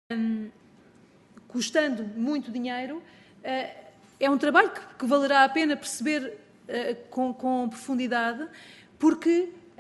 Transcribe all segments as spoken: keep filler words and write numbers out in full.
um, custando muito dinheiro, uh, é um trabalho que, que valerá a pena perceber uh, com, com profundidade, porque uh,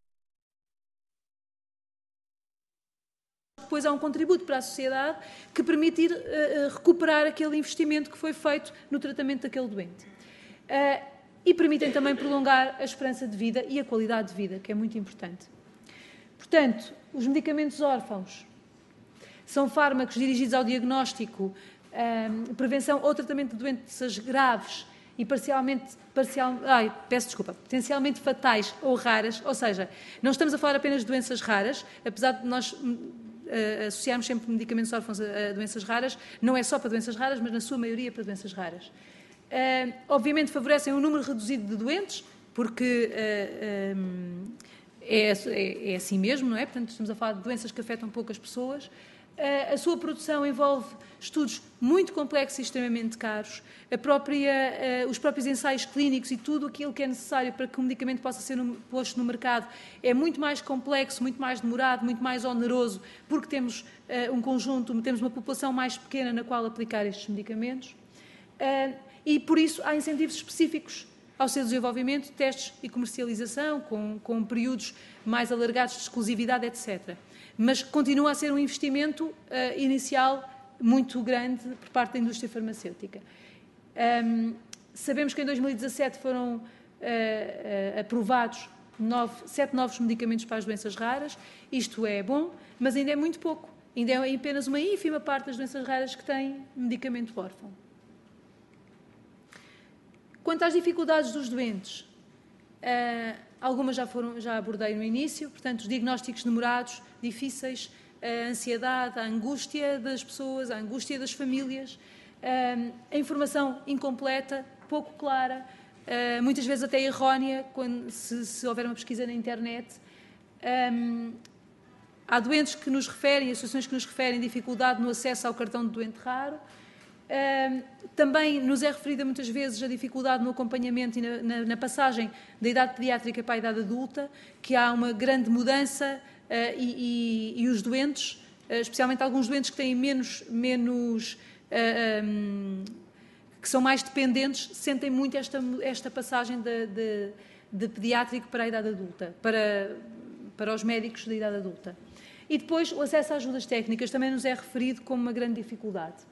depois há um contributo para a sociedade que permite ir, uh, recuperar aquele investimento que foi feito no tratamento daquele doente. Uh, e permitem também prolongar a esperança de vida e a qualidade de vida, que é muito importante. Portanto, os medicamentos órfãos são fármacos dirigidos ao diagnóstico, um, prevenção ou tratamento de doenças graves e parcialmente, parcial, ai, peço desculpa, potencialmente fatais ou raras, ou seja, não estamos a falar apenas de doenças raras, apesar de nós uh, associarmos sempre medicamentos órfãos a, a doenças raras, não é só para doenças raras, mas na sua maioria para doenças raras. Uh, obviamente favorecem um número reduzido de doentes, porque uh, um, é, é, é assim mesmo, não é? Portanto, estamos a falar de doenças que afetam poucas pessoas. Uh, a sua produção envolve estudos muito complexos e extremamente caros, a própria, uh, os próprios ensaios clínicos e tudo aquilo que é necessário para que um medicamento possa ser no, posto no mercado é muito mais complexo, muito mais demorado, muito mais oneroso, porque temos uh, um conjunto, temos uma população mais pequena na qual aplicar estes medicamentos. Uh, E, por isso, há incentivos específicos ao seu desenvolvimento, testes e comercialização, com, com períodos mais alargados de exclusividade, etcétera. Mas continua a ser um investimento uh, inicial muito grande por parte da indústria farmacêutica. Um, sabemos que em dois mil e dezassete foram uh, uh, aprovados nove, sete novos medicamentos para as doenças raras. Isto é bom, mas ainda é muito pouco. Ainda é apenas uma ínfima parte das doenças raras que têm medicamento órfão. Quanto às dificuldades dos doentes, uh, algumas já, foram, já abordei no início, portanto, os diagnósticos demorados, difíceis, a ansiedade, a angústia das pessoas, a angústia das famílias, uh, a informação incompleta, pouco clara, uh, muitas vezes até errónea, quando, se, se houver uma pesquisa na internet. Um, há doentes que nos referem, associações que nos referem dificuldade no acesso ao cartão de doente raro. Uh, também nos é referida muitas vezes a dificuldade no acompanhamento e na, na, na passagem da idade pediátrica para a idade adulta, que há uma grande mudança uh, e, e, e os doentes, uh, especialmente alguns doentes que têm menos, menos uh, um, que são mais dependentes, sentem muito esta, esta passagem de, de, de pediátrico para a idade adulta, para, para os médicos da idade adulta. E depois o acesso a ajudas técnicas também nos é referido como uma grande dificuldade.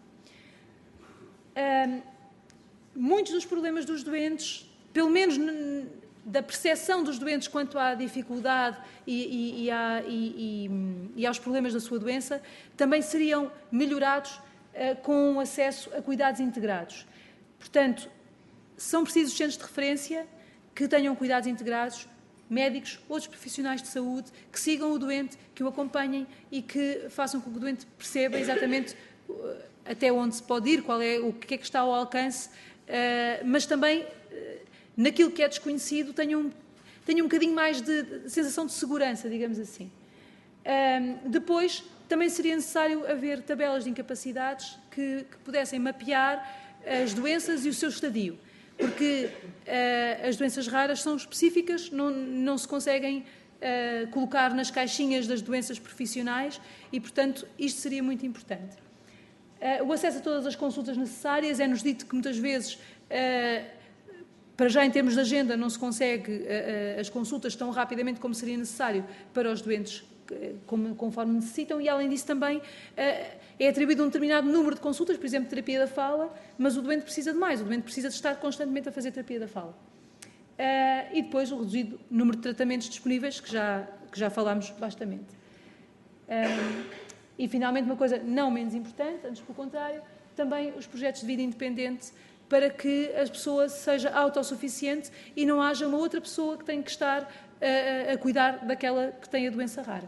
Um, muitos dos problemas dos doentes, pelo menos da percepção dos doentes quanto à dificuldade e, e, e, à, e, e, e aos problemas da sua doença, também seriam melhorados uh, com o acesso a cuidados integrados. Portanto, são precisos centros de referência que tenham cuidados integrados, médicos, outros profissionais de saúde, que sigam o doente, que o acompanhem e que façam com que o doente perceba exatamente uh, até onde se pode ir, qual é, o que é que está ao alcance, uh, mas também, uh, naquilo que é desconhecido, tenham um, tenham um bocadinho mais de, de sensação de segurança, digamos assim. Uh, depois, também seria necessário haver tabelas de incapacidades que, que pudessem mapear as doenças e o seu estadio, porque uh, as doenças raras são específicas, não, não se conseguem uh, colocar nas caixinhas das doenças profissionais e, portanto, isto seria muito importante. Uh, o acesso a todas as consultas necessárias, é-nos dito que muitas vezes, uh, para já em termos de agenda, não se consegue uh, uh, as consultas tão rapidamente como seria necessário para os doentes uh, como, conforme necessitam e, além disso, também uh, é atribuído um determinado número de consultas, por exemplo, terapia da fala, mas o doente precisa de mais, o doente precisa de estar constantemente a fazer terapia da fala. Uh, e depois o reduzido número de tratamentos disponíveis, que já, que já falámos bastante. Uh, E, finalmente, uma coisa não menos importante, antes pelo contrário, também os projetos de vida independente para que a pessoa seja autossuficiente e não haja uma outra pessoa que tenha que estar a, a cuidar daquela que tem a doença rara.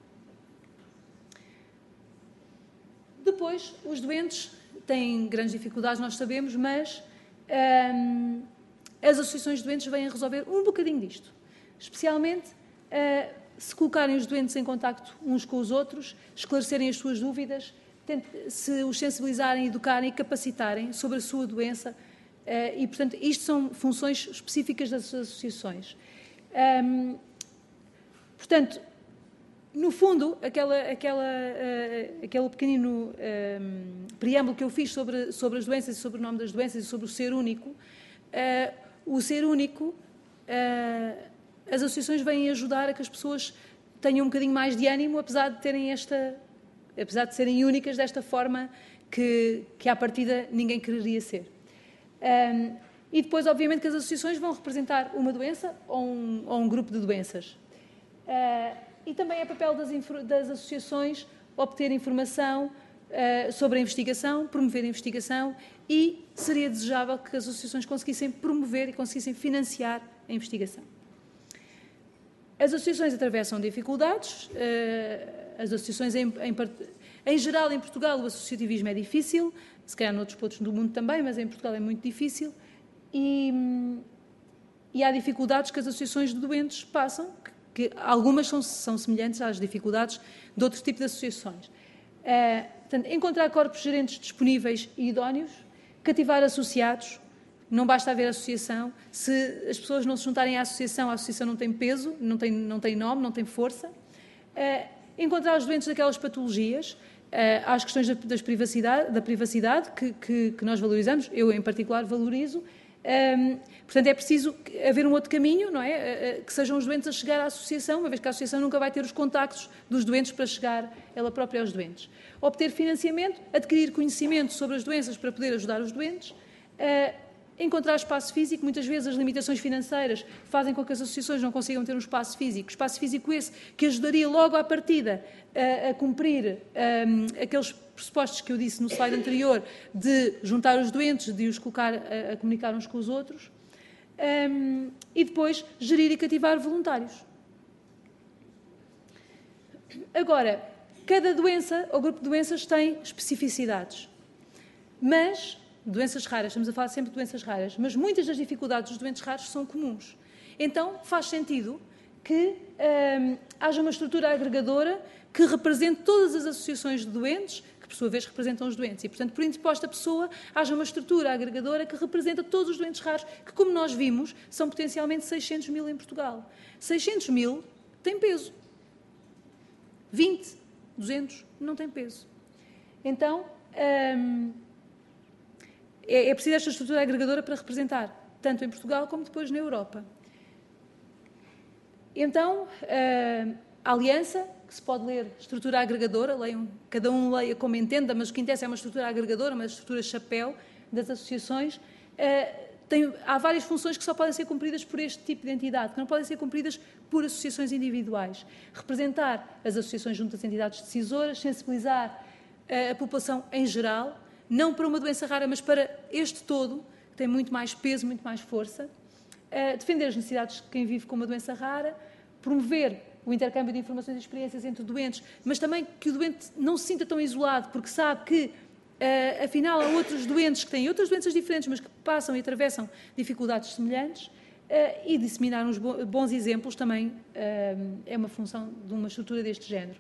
Depois, os doentes têm grandes dificuldades, nós sabemos, mas hum, as associações de doentes vêm a resolver um bocadinho disto. Especialmente uh, se colocarem os doentes em contacto uns com os outros, esclarecerem as suas dúvidas, se os sensibilizarem, educarem e capacitarem sobre a sua doença. E, portanto, isto são funções específicas das associações. Portanto, no fundo, aquela, aquela, uh, aquele pequenino um, preâmbulo que eu fiz sobre, sobre as doenças e sobre o nome das doenças e sobre o ser único, uh, o ser único, uh, as associações vêm ajudar a que as pessoas tenham um bocadinho mais de ânimo, apesar de terem esta, apesar de serem únicas desta forma que, que à partida ninguém quereria ser. Um, e depois, obviamente, que as associações vão representar uma doença ou um, ou um grupo de doenças. Uh, E também é papel das, das associações obter informação uh, sobre a investigação, promover a investigação e seria desejável que as associações conseguissem promover e conseguissem financiar a investigação. As associações atravessam dificuldades, uh, as associações em, em, em geral em Portugal o associativismo é difícil, se calhar noutros pontos do mundo também, mas em Portugal é muito difícil e, e há dificuldades que as associações de doentes passam, que algumas são, são semelhantes às dificuldades de outro tipo de associações. Uh, portanto, encontrar corpos gerentes disponíveis e idóneos, cativar associados, não basta haver associação, se as pessoas não se juntarem à associação, a associação não tem peso, não tem, não tem nome, não tem força. Uh, encontrar os doentes daquelas patologias, uh, às questões da, das privacidade, da privacidade que, que, que nós valorizamos, eu em particular valorizo. Um, portanto, é preciso haver um outro caminho, não é? Que sejam os doentes a chegar à associação, uma vez que a associação nunca vai ter os contactos dos doentes para chegar ela própria aos doentes. Obter financiamento, adquirir conhecimento sobre as doenças para poder ajudar os doentes, uh, encontrar espaço físico. Muitas vezes as limitações financeiras fazem com que as associações não consigam ter um espaço físico. Espaço físico esse que ajudaria logo à partida a, a cumprir um, aqueles pressupostos que eu disse no slide anterior, de juntar os doentes, de os colocar a, a comunicar uns com os outros, um, e depois gerir e cativar voluntários. Agora, cada doença ou grupo de doenças tem especificidades, mas, doenças raras, estamos a falar sempre de doenças raras, mas muitas das dificuldades dos doentes raros são comuns. Então, faz sentido que um, haja uma estrutura agregadora que represente todas as associações de doentes, que por sua vez representam os doentes. E, portanto, por interposta pessoa, haja uma estrutura agregadora que representa todos os doentes raros, que, como nós vimos, são potencialmente seiscentos mil em Portugal. seiscentos mil tem peso. vinte, duzentos não tem peso. Então, hum, é, é preciso esta estrutura agregadora para representar, tanto em Portugal como depois na Europa. Então, hum, a aliança, que se pode ler estrutura agregadora, leiam, cada um leia como entenda, mas o que interessa é uma estrutura agregadora, uma estrutura chapéu das associações. Uh, tem, há várias funções que só podem ser cumpridas por este tipo de entidade, que não podem ser cumpridas por associações individuais. Representar as associações junto às entidades decisoras, sensibilizar uh, a população em geral, não para uma doença rara, mas para este todo, que tem muito mais peso, muito mais força. Uh, defender as necessidades de quem vive com uma doença rara, promover o intercâmbio de informações e experiências entre doentes, mas também que o doente não se sinta tão isolado, porque sabe que, uh, afinal, há outros doentes que têm outras doenças diferentes, mas que passam e atravessam dificuldades semelhantes, uh, e disseminar uns bons exemplos também uh, é uma função de uma estrutura deste género.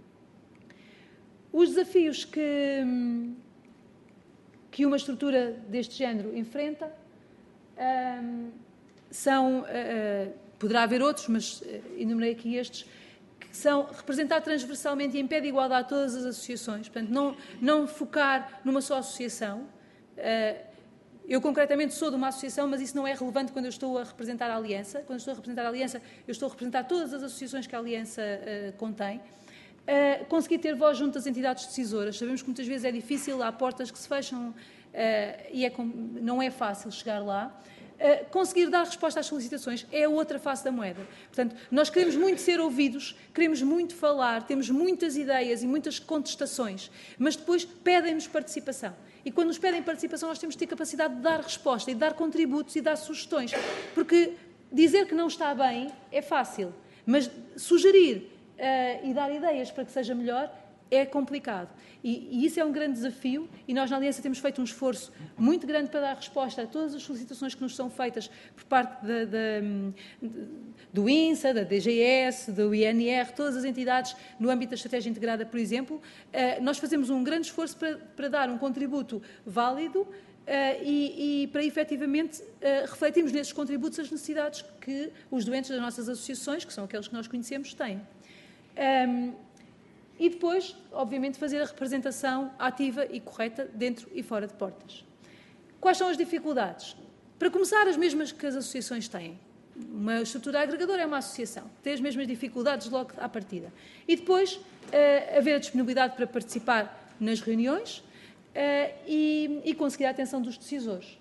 Os desafios que, que uma estrutura deste género enfrenta uh, são... Uh, Poderá haver outros, mas enumerei aqui estes, que são representar transversalmente e em pé de igualdade todas as associações. Portanto, não, não focar numa só associação. Eu, concretamente, sou de uma associação, mas isso não é relevante quando eu estou a representar a Aliança. Quando eu estou a representar a Aliança, eu estou a representar todas as associações que a Aliança uh, contém. Uh, conseguir ter voz junto às entidades decisoras. Sabemos que muitas vezes é difícil, há portas que se fecham uh, e é com, não é fácil chegar lá. Uh, conseguir dar resposta às solicitações é a outra face da moeda. Portanto, nós queremos muito ser ouvidos, queremos muito falar, temos muitas ideias e muitas contestações, mas depois pedem-nos participação. E quando nos pedem participação, nós temos de ter capacidade de dar resposta e de dar contributos e dar sugestões. Porque dizer que não está bem é fácil, mas sugerir uh, e dar ideias para que seja melhor é complicado. E, e isso é um grande desafio e nós na Aliança temos feito um esforço muito grande para dar resposta a todas as solicitações que nos são feitas por parte da, da, do INSA, da D G S, do I N R, todas as entidades no âmbito da Estratégia Integrada, por exemplo. Uh, nós fazemos um grande esforço para, para dar um contributo válido uh, e, e para efetivamente uh, refletirmos nesses contributos as necessidades que os doentes das nossas associações, que são aqueles que nós conhecemos, têm. Um, e depois, obviamente, fazer a representação ativa e correta dentro e fora de portas. Quais são as dificuldades? Para começar, as mesmas que as associações têm. Uma estrutura agregadora é uma associação, tem as mesmas dificuldades logo à partida. E depois, uh, haver a disponibilidade para participar nas reuniões uh, e, e conseguir a atenção dos decisores.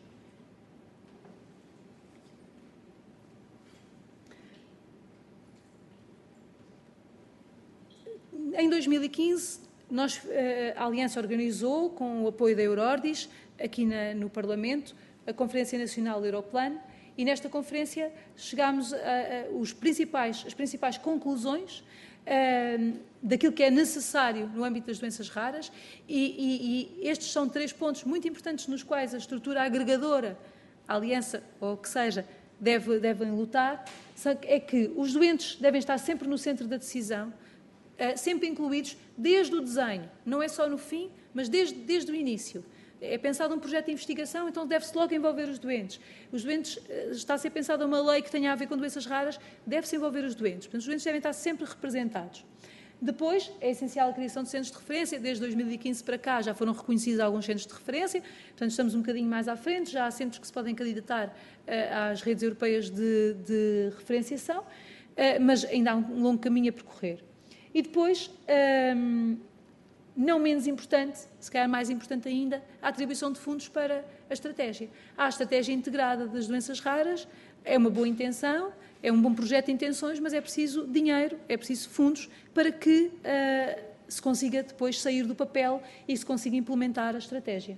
Em dois mil e quinze, nós, a Aliança organizou, com o apoio da Eurordis, aqui na, no Parlamento, a Conferência Nacional Europlan, e nesta conferência chegámos a, a os principais, as principais conclusões uh, daquilo que é necessário no âmbito das doenças raras, e, e, e estes são três pontos muito importantes nos quais a estrutura agregadora, a Aliança, ou o que seja, deve, devem lutar, é que os doentes devem estar sempre no centro da decisão, sempre incluídos desde o desenho, não é só no fim, mas desde, desde o início. É pensado um projeto de investigação, então deve-se logo envolver os doentes. Os doentes, está a ser pensada uma lei que tenha a ver com doenças raras, deve-se envolver os doentes. Portanto, os doentes devem estar sempre representados. Depois, é essencial a criação de centros de referência. Desde dois mil e quinze para cá já foram reconhecidos alguns centros de referência, portanto estamos um bocadinho mais à frente, já há centros que se podem candidatar uh, às redes europeias de, de referenciação, uh, mas ainda há um longo caminho a percorrer. E depois, um, não menos importante, se calhar mais importante ainda, a atribuição de fundos para a estratégia. Há a estratégia integrada das doenças raras, é uma boa intenção, é um bom projeto de intenções, mas é preciso dinheiro, é preciso fundos para que uh, se consiga depois sair do papel e se consiga implementar a estratégia.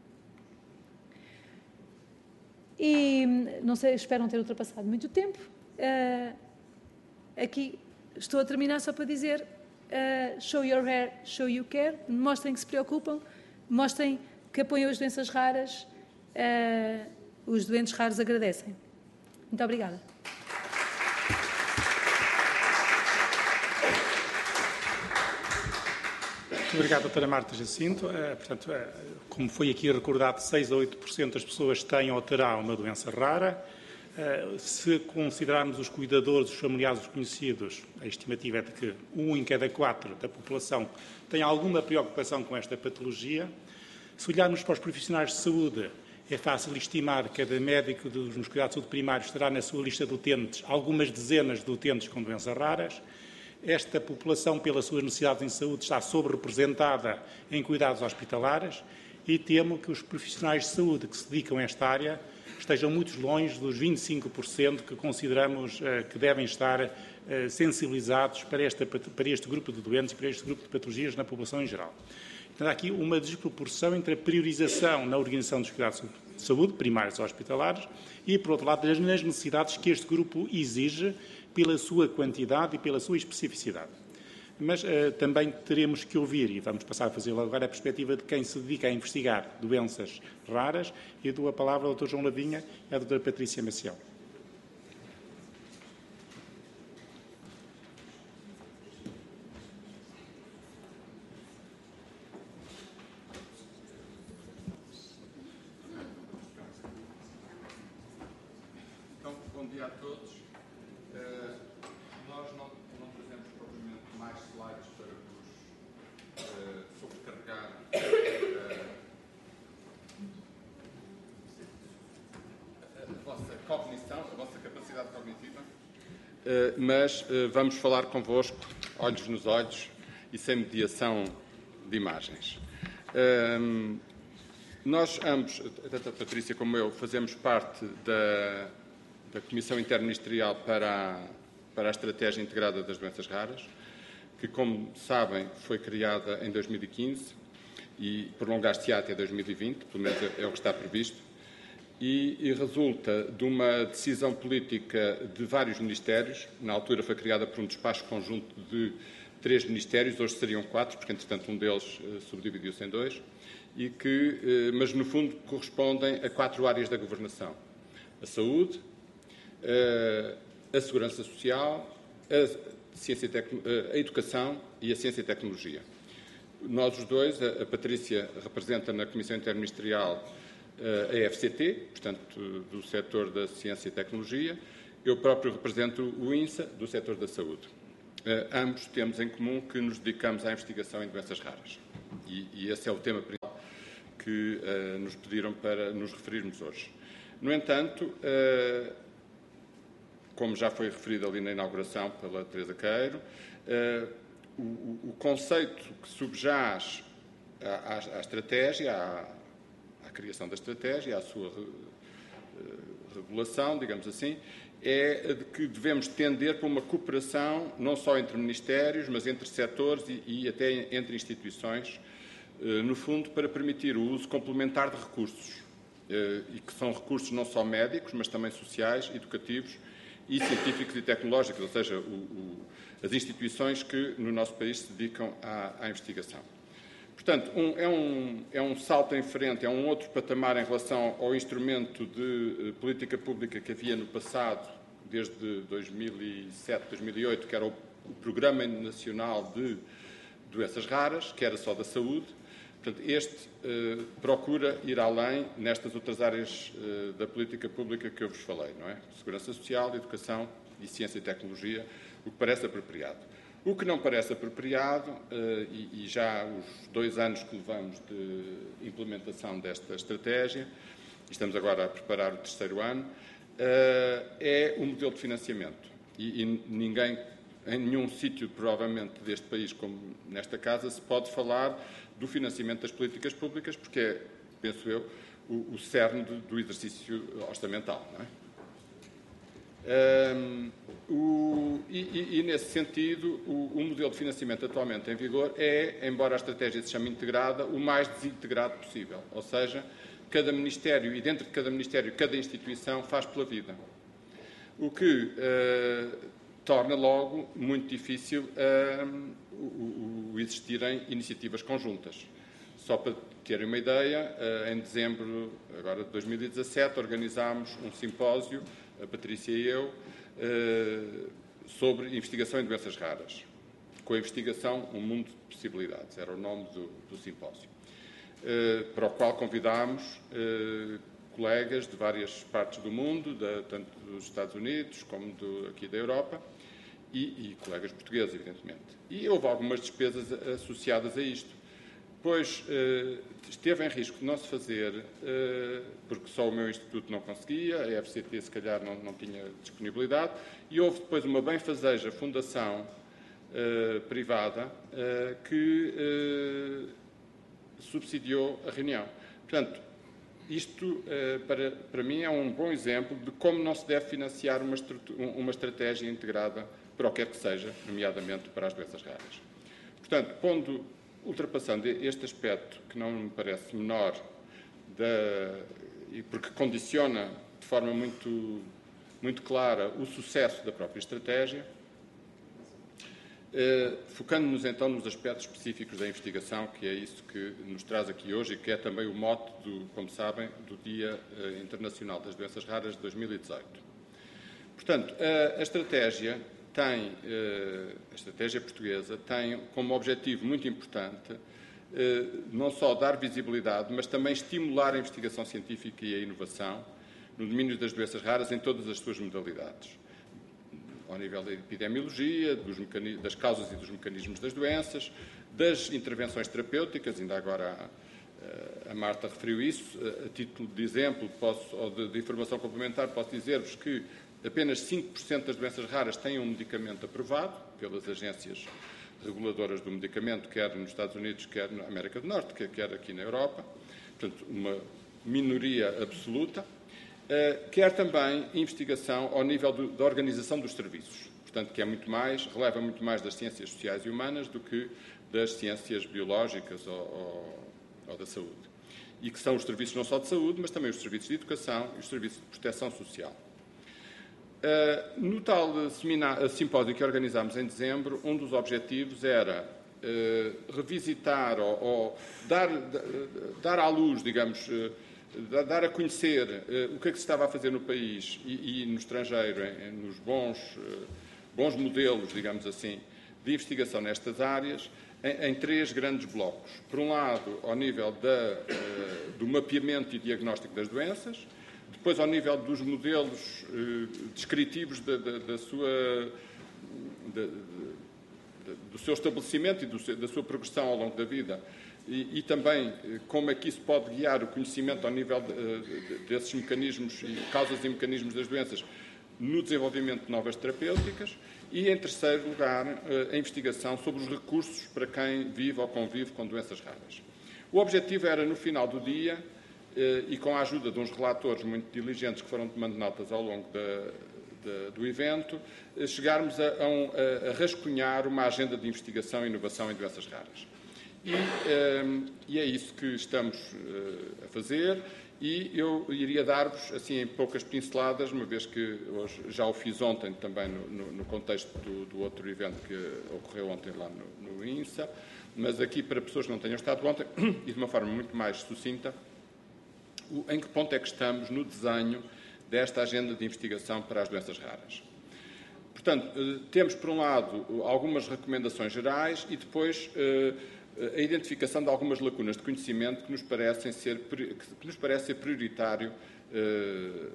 E não sei, espero não ter ultrapassado muito tempo. Uh, aqui... Estou a terminar só para dizer, uh, show your hair, show you care, mostrem que se preocupam, mostrem que apoiam as doenças raras, uh, os doentes raros agradecem. Muito obrigada. Muito obrigado, doutora Marta Jacinto. Uh, portanto, uh, como foi aqui recordado, seis a oito por cento das pessoas têm ou terão uma doença rara. Uh, se considerarmos os cuidadores, os familiares, os conhecidos, a estimativa é de que um em cada quatro da população tem alguma preocupação com esta patologia. Se olharmos para os profissionais de saúde, é fácil estimar que cada médico dos, nos cuidados de saúde primários terá na sua lista de utentes algumas dezenas de utentes com doenças raras. Esta população, pelas suas necessidades em saúde, está sobre-representada em cuidados hospitalares e temo que os profissionais de saúde que se dedicam a esta área estejam muito longe dos vinte e cinco por cento que consideramos uh, que devem estar uh, sensibilizados para, esta, para este grupo de doentes e para este grupo de patologias na população em geral. Então, há aqui uma desproporção entre a priorização na organização dos cuidados de saúde, primários ou hospitalares, e, por outro lado, nas necessidades que este grupo exige pela sua quantidade e pela sua especificidade. Mas uh, também teremos que ouvir, e vamos passar a fazê-lo agora, a perspectiva de quem se dedica a investigar doenças raras, e dou a palavra ao doutor João Lavinha e à doutora Patrícia Maciel. Então, bom dia a todos. Uh, nós não, não trazemos propriamente mais slides para vos uh, sobrecarregar uh, a vossa cognição, a vossa capacidade cognitiva, uh, mas uh, vamos falar convosco, olhos nos olhos e sem mediação de imagens. Uh, nós ambos, tanto a Patrícia como eu, fazemos parte da, da Comissão Interministerial para a, para a Estratégia Integrada das Doenças Raras, que, como sabem, foi criada em dois mil e quinze e prolongar-se até dois mil e vinte, pelo menos é o que está previsto, e, e resulta de uma decisão política de vários ministérios. Na altura foi criada por um despacho conjunto de três ministérios, hoje seriam quatro, porque, entretanto, um deles uh, subdividiu-se em dois, e que, uh, mas, no fundo, correspondem a quatro áreas da governação: a saúde, uh, a segurança social, a, ciência a educação e a ciência e tecnologia. Nós os dois, a, a Patrícia representa na Comissão Interministerial a F C T, portanto, do setor da ciência e tecnologia. Eu próprio represento o INSA, do setor da saúde. ambos temos em comum que nos dedicamos à investigação em doenças raras. E, e esse é o tema principal que uh, nos pediram para nos referirmos hoje. No entanto, uh, como já foi referido ali na inauguração pela Teresa Queiro, uh, o, o conceito que subjaz à, à, à estratégia, à, à criação da estratégia, à sua uh, regulação, digamos assim, é de que devemos tender para uma cooperação não só entre ministérios, mas entre setores e, e até entre instituições, no fundo, para permitir o uso complementar de recursos, e que são recursos não só médicos, mas também sociais, educativos e científicos e tecnológicos, ou seja, o, o, as instituições que no nosso país se dedicam à, à investigação. Portanto, um, é, um, é um salto em frente, é um outro patamar em relação ao instrumento de uh, política pública que havia no passado, desde dois mil e sete, dois mil e oito, que era o, o Programa Nacional de Doenças Raras, que era só da saúde. Portanto, este uh, procura ir além nestas outras áreas uh, da política pública que eu vos falei, não é? Segurança Social, Educação e Ciência e Tecnologia, o que parece apropriado. O que não parece apropriado, e já há os dois anos que levamos de implementação desta estratégia, e estamos agora a preparar o terceiro ano, é o modelo de financiamento. E ninguém, em nenhum sítio, provavelmente, deste país, como nesta casa, se pode falar do financiamento das políticas públicas, porque é, penso eu, o cerne do exercício orçamental, não é? Um, o, e, e, nesse sentido, o, o modelo de financiamento atualmente em vigor é, embora a estratégia se chame integrada, o mais desintegrado possível. Ou seja, cada Ministério, e dentro de cada Ministério, cada instituição faz pela vida. O que uh, torna logo muito difícil uh, o, o existirem iniciativas conjuntas. Só para terem uma ideia, uh, em dezembro agora de dois mil e dezassete, organizámos um simpósio, a Patrícia e eu, sobre investigação em doenças raras. Com a investigação, um mundo de possibilidades, era o nome do, do simpósio, para o qual convidámos colegas de várias partes do mundo, da, tanto dos Estados Unidos como do, aqui da Europa, e, e colegas portugueses, evidentemente. E houve algumas despesas associadas a isto. Pois eh, esteve em risco de não se fazer, eh, porque só o meu instituto não conseguia, a F C T se calhar não, não tinha disponibilidade, e houve depois uma benfazeja fundação eh, privada eh, que eh, subsidiou a reunião. Portanto, isto eh, para, para mim é um bom exemplo de como não se deve financiar uma, uma estratégia integrada para o que quer que seja, nomeadamente para as doenças raras. Portanto, pondo... ultrapassando este aspecto, que não me parece menor, da, porque condiciona de forma muito, muito clara o sucesso da própria estratégia, eh, focando-nos então nos aspectos específicos da investigação, que é isso que nos traz aqui hoje e que é também o mote, do, como sabem, do Dia eh, Internacional das Doenças Raras de dois mil e dezoito. Portanto, a, a estratégia... tem, a estratégia portuguesa tem como objetivo muito importante não só dar visibilidade, mas também estimular a investigação científica e a inovação no domínio das doenças raras em todas as suas modalidades. Ao nível da epidemiologia, dos das causas e dos mecanismos das doenças, das intervenções terapêuticas, ainda agora a, a Marta referiu isso, a título de exemplo posso, ou de, de informação complementar, posso dizer-vos que apenas cinco por cento das doenças raras têm um medicamento aprovado pelas agências reguladoras do medicamento, quer nos Estados Unidos, quer na América do Norte, quer aqui na Europa. Portanto, uma minoria absoluta. Quer também investigação ao nível do, da organização dos serviços. Portanto, que é muito mais, releva muito mais das ciências sociais e humanas do que das ciências biológicas ou, ou, ou da saúde. E que são os serviços não só de saúde, mas também os serviços de educação e os serviços de proteção social. Uh, no tal uh, simpósio que organizámos em dezembro, um dos objetivos era uh, revisitar ou, ou dar, dar à luz, digamos, uh, dar a conhecer uh, o que é que se estava a fazer no país e, e no estrangeiro, em, nos bons, uh, bons modelos, digamos assim, de investigação nestas áreas, em, em três grandes blocos. Por um lado, ao nível da, uh, do mapeamento e diagnóstico das doenças, depois ao nível dos modelos eh, descritivos da, da, da sua, da, do seu estabelecimento e do seu, da sua progressão ao longo da vida, e, e também como é que isso pode guiar o conhecimento ao nível de, de, desses mecanismos, e causas e mecanismos das doenças, no desenvolvimento de novas terapêuticas. E, em terceiro lugar, a investigação sobre os recursos para quem vive ou convive com doenças raras. O objetivo era, no final do dia, e com a ajuda de uns relatores muito diligentes que foram tomando notas ao longo da, da, do evento, chegarmos a, a, um, a rascunhar uma agenda de investigação e inovação em doenças raras. E, um, e é isso que estamos uh, a fazer, e eu iria dar-vos, assim, em poucas pinceladas, uma vez que hoje já o fiz ontem também no, no, no contexto do, do outro evento que ocorreu ontem lá no, no INSA, mas aqui para pessoas que não tenham estado ontem, e de uma forma muito mais sucinta, o, em que ponto é que estamos no desenho desta agenda de investigação para as doenças raras. Portanto, uh, temos, por um lado, algumas recomendações gerais e depois uh, a identificação de algumas lacunas de conhecimento que nos parecem ser, que nos parece ser prioritário eh,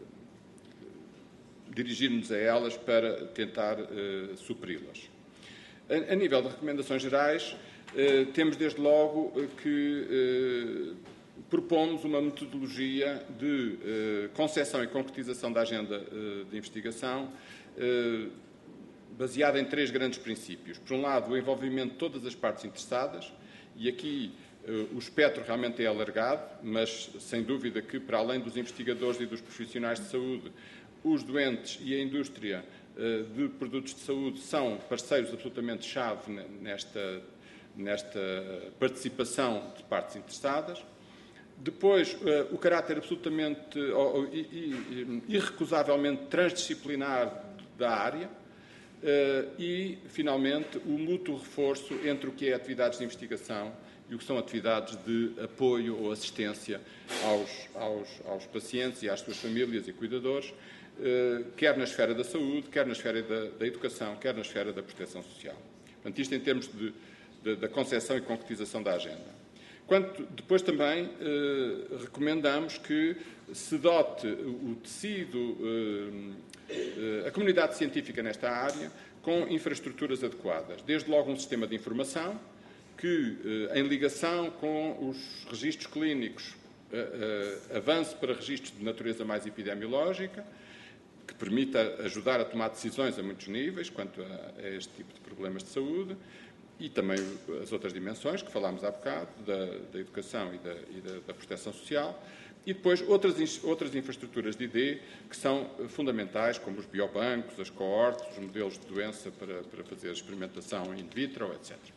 dirigir-nos a elas para tentar eh, supri-las. A, a nível de recomendações gerais, eh, temos desde logo que eh, propomos uma metodologia de eh, concepção e concretização da agenda eh, de investigação eh, baseada em três grandes princípios. Por um lado, o envolvimento de todas as partes interessadas. E aqui uh, o espectro realmente é alargado, mas sem dúvida que, para além dos investigadores e dos profissionais de saúde, os doentes e a indústria uh, de produtos de saúde são parceiros absolutamente chave nesta, nesta participação de partes interessadas. Depois, uh, o caráter absolutamente uh, uh, irrecusavelmente transdisciplinar da área. Uh, e, finalmente, o mútuo reforço entre o que é atividades de investigação e o que são atividades de apoio ou assistência aos, aos, aos pacientes e às suas famílias e cuidadores, uh, quer na esfera da saúde, quer na esfera da, da educação, quer na esfera da proteção social. Portanto, isto em termos de, de, da concepção e concretização da agenda. Quanto, depois também uh, recomendamos que se dote o tecido, uh, uh, a comunidade científica nesta área, com infraestruturas adequadas. Desde logo um sistema de informação que, uh, em ligação com os registros clínicos, uh, uh, avance para registros de natureza mais epidemiológica, que permita ajudar a tomar decisões a muitos níveis quanto a, a este tipo de problemas de saúde, e também as outras dimensões que falámos há bocado, da, da educação e, da, e da, da proteção social, e depois outras, outras infraestruturas de I D que são fundamentais, como os biobancos, as coortes, os modelos de doença para, para fazer experimentação in vitro, etcétera.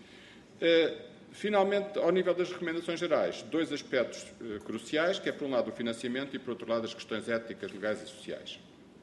Uh, finalmente, ao nível das recomendações gerais, dois aspectos uh, cruciais, que é, por um lado, o financiamento e, por outro lado, as questões éticas, legais e sociais.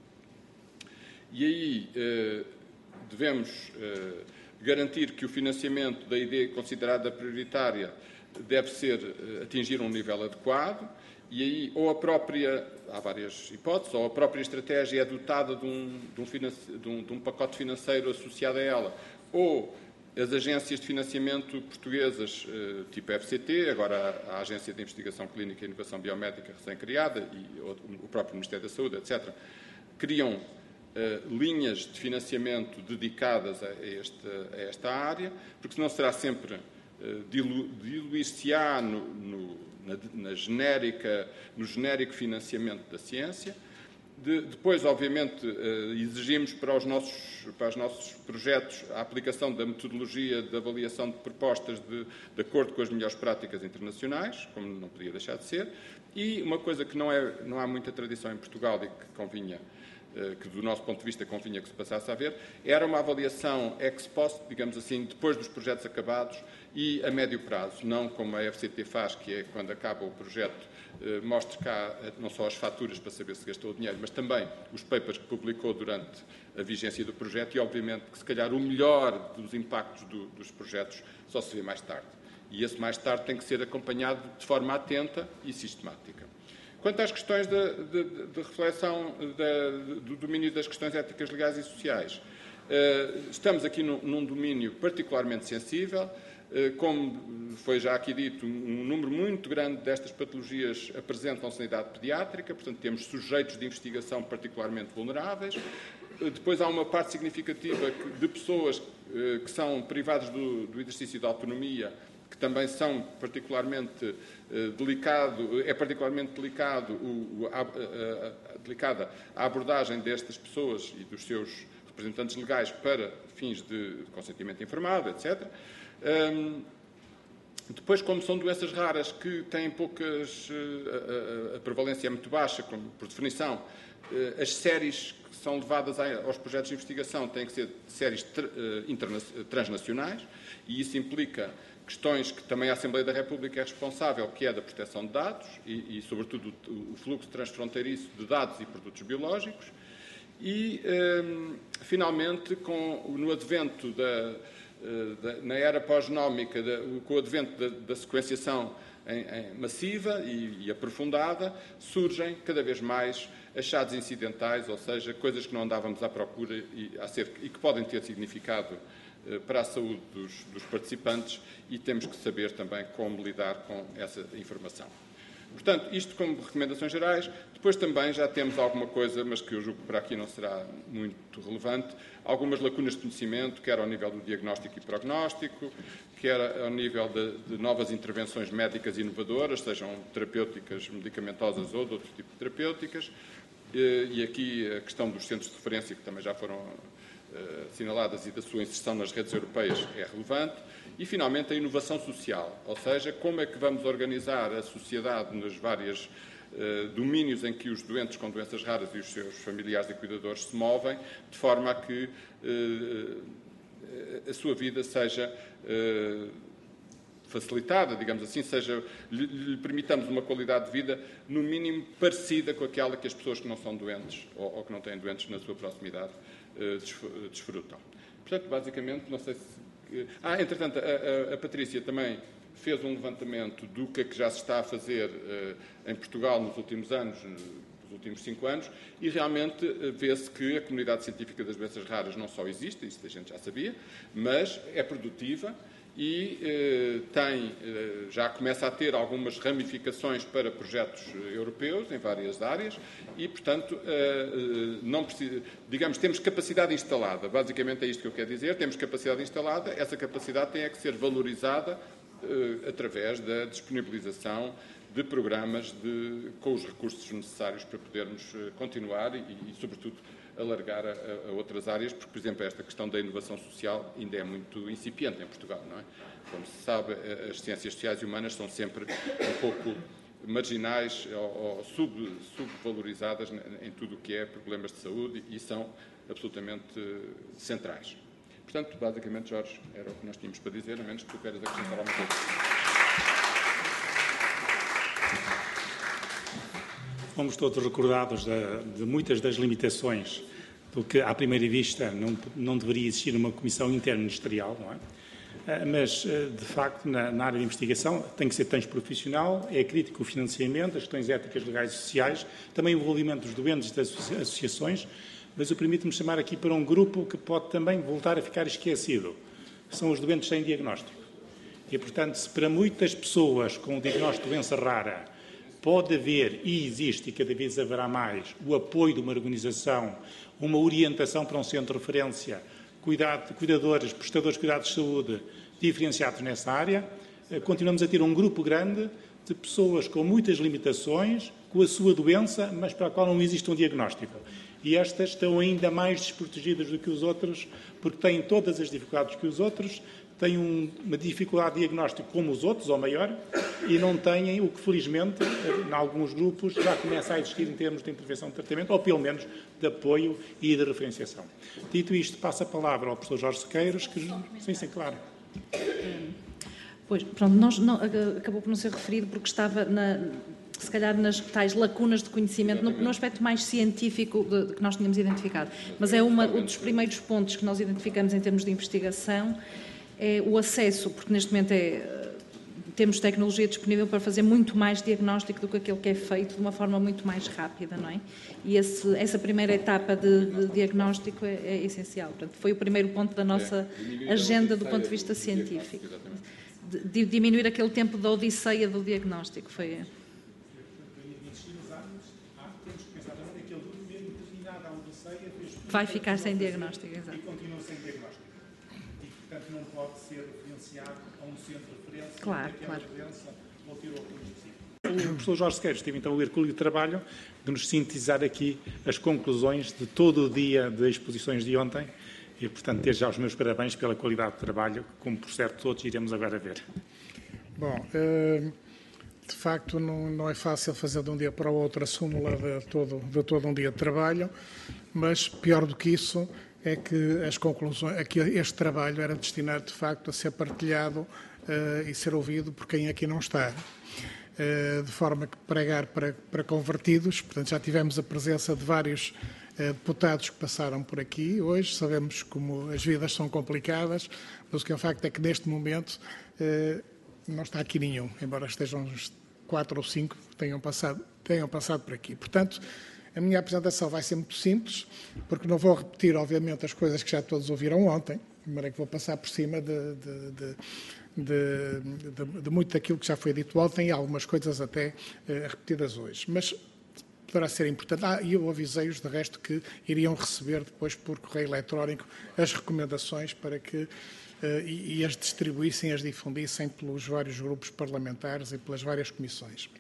E aí uh, devemos uh, garantir que o financiamento da I D considerada prioritária deve ser uh, atingir um nível adequado, e aí ou a própria, há várias hipóteses, ou a própria estratégia é dotada de um, de um, finance, de um, de um pacote financeiro associado a ela, ou as agências de financiamento portuguesas, uh, tipo a F C T, agora a Agência de Investigação Clínica e Inovação Biomédica recém-criada, e o, o próprio Ministério da Saúde, etcétera, criam uh, linhas de financiamento dedicadas a, este, a esta área, porque senão será sempre uh, dilu, diluir-se-á no, no, na, na genérica, no genérico financiamento da ciência. De, depois, obviamente, uh, exigimos para os, nossos, para os nossos projetos a aplicação da metodologia de avaliação de propostas de, de acordo com as melhores práticas internacionais, como não podia deixar de ser, e uma coisa que não, é, não há muita tradição em Portugal e que convinha, uh, que do nosso ponto de vista convinha que se passasse a ver, era uma avaliação ex post, digamos assim, depois dos projetos acabados e a médio prazo, não como a F C T faz, que é quando acaba o projeto, mostre cá não só as faturas para saber se gastou o dinheiro, mas também os papers que publicou durante a vigência do projeto e, obviamente, que se calhar o melhor dos impactos do, dos projetos só se vê mais tarde. E esse mais tarde tem que ser acompanhado de forma atenta e sistemática. Quanto às questões de, de, de reflexão de, do domínio das questões éticas, legais e sociais, estamos aqui num, num domínio particularmente sensível. Como foi já aqui dito, um número muito grande destas patologias apresentam-se na idade pediátrica, portanto temos sujeitos de investigação particularmente vulneráveis. depois há uma parte significativa de pessoas que são privadas do, do exercício da autonomia, que também são particularmente eh, delicado, é particularmente delicado o, a, a, a, delicada a abordagem destas pessoas e dos seus representantes legais para fins de consentimento informado, etcétera. Um, depois, como são doenças raras que têm poucas, a, a, a prevalência é muito baixa, como, por definição, as séries que são levadas aos projetos de investigação têm que ser séries transnacionais, e isso implica questões que também a Assembleia da República é responsável, que é da proteção de dados e, e sobretudo, o fluxo transfronteiriço de dados e produtos biológicos. E, um, finalmente, com, no advento da, da, na era pós-genómica, com o advento da, da sequenciação em, em massiva e, e aprofundada, surgem cada vez mais achados incidentais, ou seja, coisas que não andávamos à procura e, acerca, e que podem ter significado para a saúde dos, dos participantes, e temos que saber também como lidar com essa informação. Portanto, isto como recomendações gerais. Depois também já temos alguma coisa, mas que eu julgo que para aqui não será muito relevante, algumas lacunas de conhecimento, quer ao nível do diagnóstico e prognóstico, quer ao nível de, de novas intervenções médicas inovadoras, sejam terapêuticas, medicamentosas ou de outro tipo de terapêuticas, e aqui a questão dos centros de referência, que também já foram assinaladas, e da sua inserção nas redes europeias é relevante. E, finalmente, a inovação social, ou seja, como é que vamos organizar a sociedade nos vários uh, domínios em que os doentes com doenças raras e os seus familiares e cuidadores se movem, de forma a que uh, a sua vida seja uh, facilitada, digamos assim, seja, lhe, lhe permitamos uma qualidade de vida, no mínimo, parecida com aquela que as pessoas que não são doentes ou, ou que não têm doentes na sua proximidade desfrutam. Portanto, basicamente, não sei se... Ah, entretanto, a, a, a Patrícia também fez um levantamento do que é que já se está a fazer uh, em Portugal nos últimos anos, nos últimos cinco anos, e realmente uh, vê-se que a comunidade científica das doenças raras não só existe, isso a gente já sabia, mas é produtiva e eh, tem, eh, já começa a ter algumas ramificações para projetos europeus em várias áreas e, portanto, eh, não precisa, digamos, temos capacidade instalada. Basicamente é isto que eu quero dizer, temos capacidade instalada, essa capacidade tem é que ser valorizada eh, através da disponibilização de programas de, com os recursos necessários para podermos eh, continuar e, e, sobretudo, alargar a, a outras áreas, porque, por exemplo, esta questão da inovação social ainda é muito incipiente em Portugal, não é? Como se sabe, as ciências sociais e humanas são sempre um pouco marginais ou, ou sub, subvalorizadas em tudo o que é problemas de saúde e são absolutamente centrais. Portanto, basicamente, Jorge, era o que nós tínhamos para dizer, a menos que tu queiras acrescentar alguma coisa. Fomos todos recordados de, de muitas das limitações do que, à primeira vista, não, não deveria existir uma comissão interministerial, não é? Mas, de facto, na, na área de investigação tem que ser transprofissional, é crítico o financiamento, as questões éticas, legais e sociais, também o envolvimento dos doentes e das associações, mas eu permito-me chamar aqui para um grupo que pode também voltar a ficar esquecido. São os doentes sem diagnóstico. E, portanto, se para muitas pessoas com o diagnóstico de doença rara pode haver, e existe, e cada vez haverá mais, o apoio de uma organização, uma orientação para um centro de referência, cuidado, cuidadores, prestadores de cuidados de saúde diferenciados nessa área, continuamos a ter um grupo grande de pessoas com muitas limitações, com a sua doença, mas para a qual não existe um diagnóstico. E estas estão ainda mais desprotegidas do que os outros, porque têm todas as dificuldades que os outros, têm um, uma dificuldade de diagnóstico como os outros, ou maior, e não têm o que, felizmente, em alguns grupos já começa a existir em termos de intervenção de tratamento, ou pelo menos de apoio e de referenciação. Dito isto, passo a palavra ao professor Jorge Sequeiros, que... Sim, sim, claro. Pois, pronto, nós não, acabou por não ser referido porque estava, na, se calhar, nas tais lacunas de conhecimento, no, no aspecto mais científico de, de que nós tínhamos identificado. Mas é uma, um dos primeiros pontos que nós identificamos em termos de investigação, é o acesso, porque neste momento é, temos tecnologia disponível para fazer muito mais diagnóstico do que aquele que é feito de uma forma muito mais rápida, não é? E esse, essa primeira etapa de, de diagnóstico é, é essencial. Portanto, foi o primeiro ponto da nossa agenda do ponto de vista científico. De diminuir aquele tempo da odisseia do diagnóstico. Foi... Temos que pensar também naquele grupo, mesmo terminada a odisseia, fez vai ficar sem diagnóstico, exato. E continua sem diagnóstico. E, portanto, não pode ser referenciado a um centro de referência. Claro, claro. Doença, ou ter outro específico. O professor Jorge Sequeira esteve então a ler com o trabalho de nos sintetizar aqui as conclusões de todo o dia de exposições de ontem e, portanto, desde já os meus parabéns pela qualidade de trabalho, como por certo todos iremos agora ver. Bom, de facto não, não é fácil fazer de um dia para o outro a súmula de todo, de todo um dia de trabalho, mas pior do que isso é que as conclusões, é que este trabalho era destinado de facto a ser partilhado uh, e ser ouvido por quem aqui não está. Uh, de forma que pregar para, para convertidos, portanto já tivemos a presença de vários uh, deputados que passaram por aqui hoje, sabemos como as vidas são complicadas, mas o que é um facto é que neste momento uh, não está aqui nenhum, embora estejam uns quatro ou cinco que tenham passado, tenham passado por aqui. Portanto, a minha apresentação vai ser muito simples, porque não vou repetir, obviamente, as coisas que já todos ouviram ontem, de maneira que vou passar por cima de, de, de, de, de, de muito daquilo que já foi dito ontem e algumas coisas até eh, repetidas hoje. Mas poderá ser importante. Ah, e eu avisei-os, de resto, que iriam receber depois por correio eletrónico as recomendações para que Uh, e, e as distribuíssem, as difundissem pelos vários grupos parlamentares e pelas várias comissões.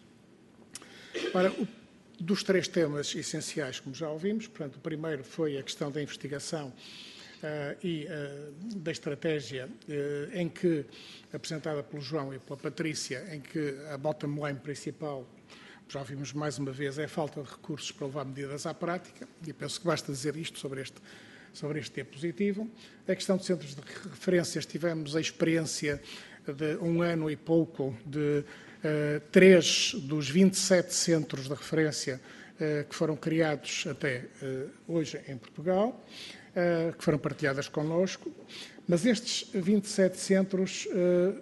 Ora, o, dos três temas essenciais, como já ouvimos, portanto, o primeiro foi a questão da investigação uh, e uh, da estratégia uh, em que, apresentada pelo João e pela Patrícia, em que a bottom line principal, já ouvimos mais uma vez, é a falta de recursos para levar medidas à prática, e penso que basta dizer isto sobre este sobre este dispositivo. A questão de centros de referências, tivemos a experiência de um ano e pouco de uh, três dos vinte e sete centros de referência uh, que foram criados até uh, hoje em Portugal, uh, que foram partilhadas connosco, mas estes vinte e sete centros uh,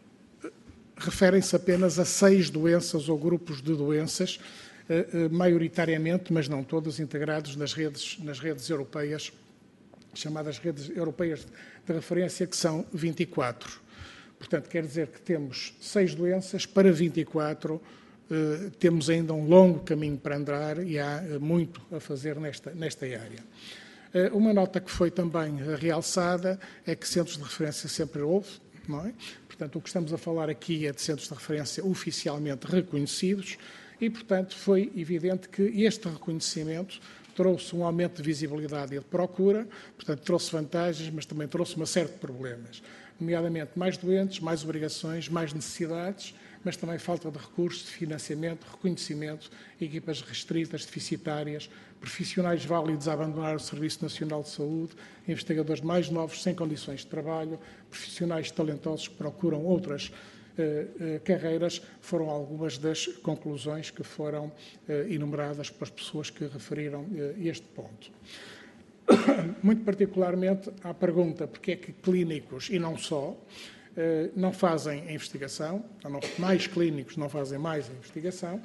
referem-se apenas a seis doenças ou grupos de doenças, uh, uh, maioritariamente, mas não todos, integrados nas redes, nas redes europeias, chamadas redes europeias de referência, que são vinte e quatro. Portanto, quer dizer que temos seis doenças para vinte e quatro, eh, temos ainda um longo caminho para andar e há eh, muito a fazer nesta, nesta área. Eh, uma nota que foi também realçada é que centros de referência sempre houve, não é? Portanto, o que estamos a falar aqui é de centros de referência oficialmente reconhecidos e, portanto, foi evidente que este reconhecimento trouxe um aumento de visibilidade e de procura, portanto, trouxe vantagens, mas também trouxe uma série de problemas, nomeadamente mais doentes, mais obrigações, mais necessidades, mas também falta de recursos, de financiamento, reconhecimento, equipas restritas, deficitárias, profissionais válidos a abandonar o Serviço Nacional de Saúde, investigadores mais novos sem condições de trabalho, profissionais talentosos que procuram outras carreiras, foram algumas das conclusões que foram enumeradas pelas pessoas que referiram este ponto. Muito particularmente à pergunta porque é que clínicos, e não só, não fazem a investigação, ou não, mais clínicos não fazem mais a investigação,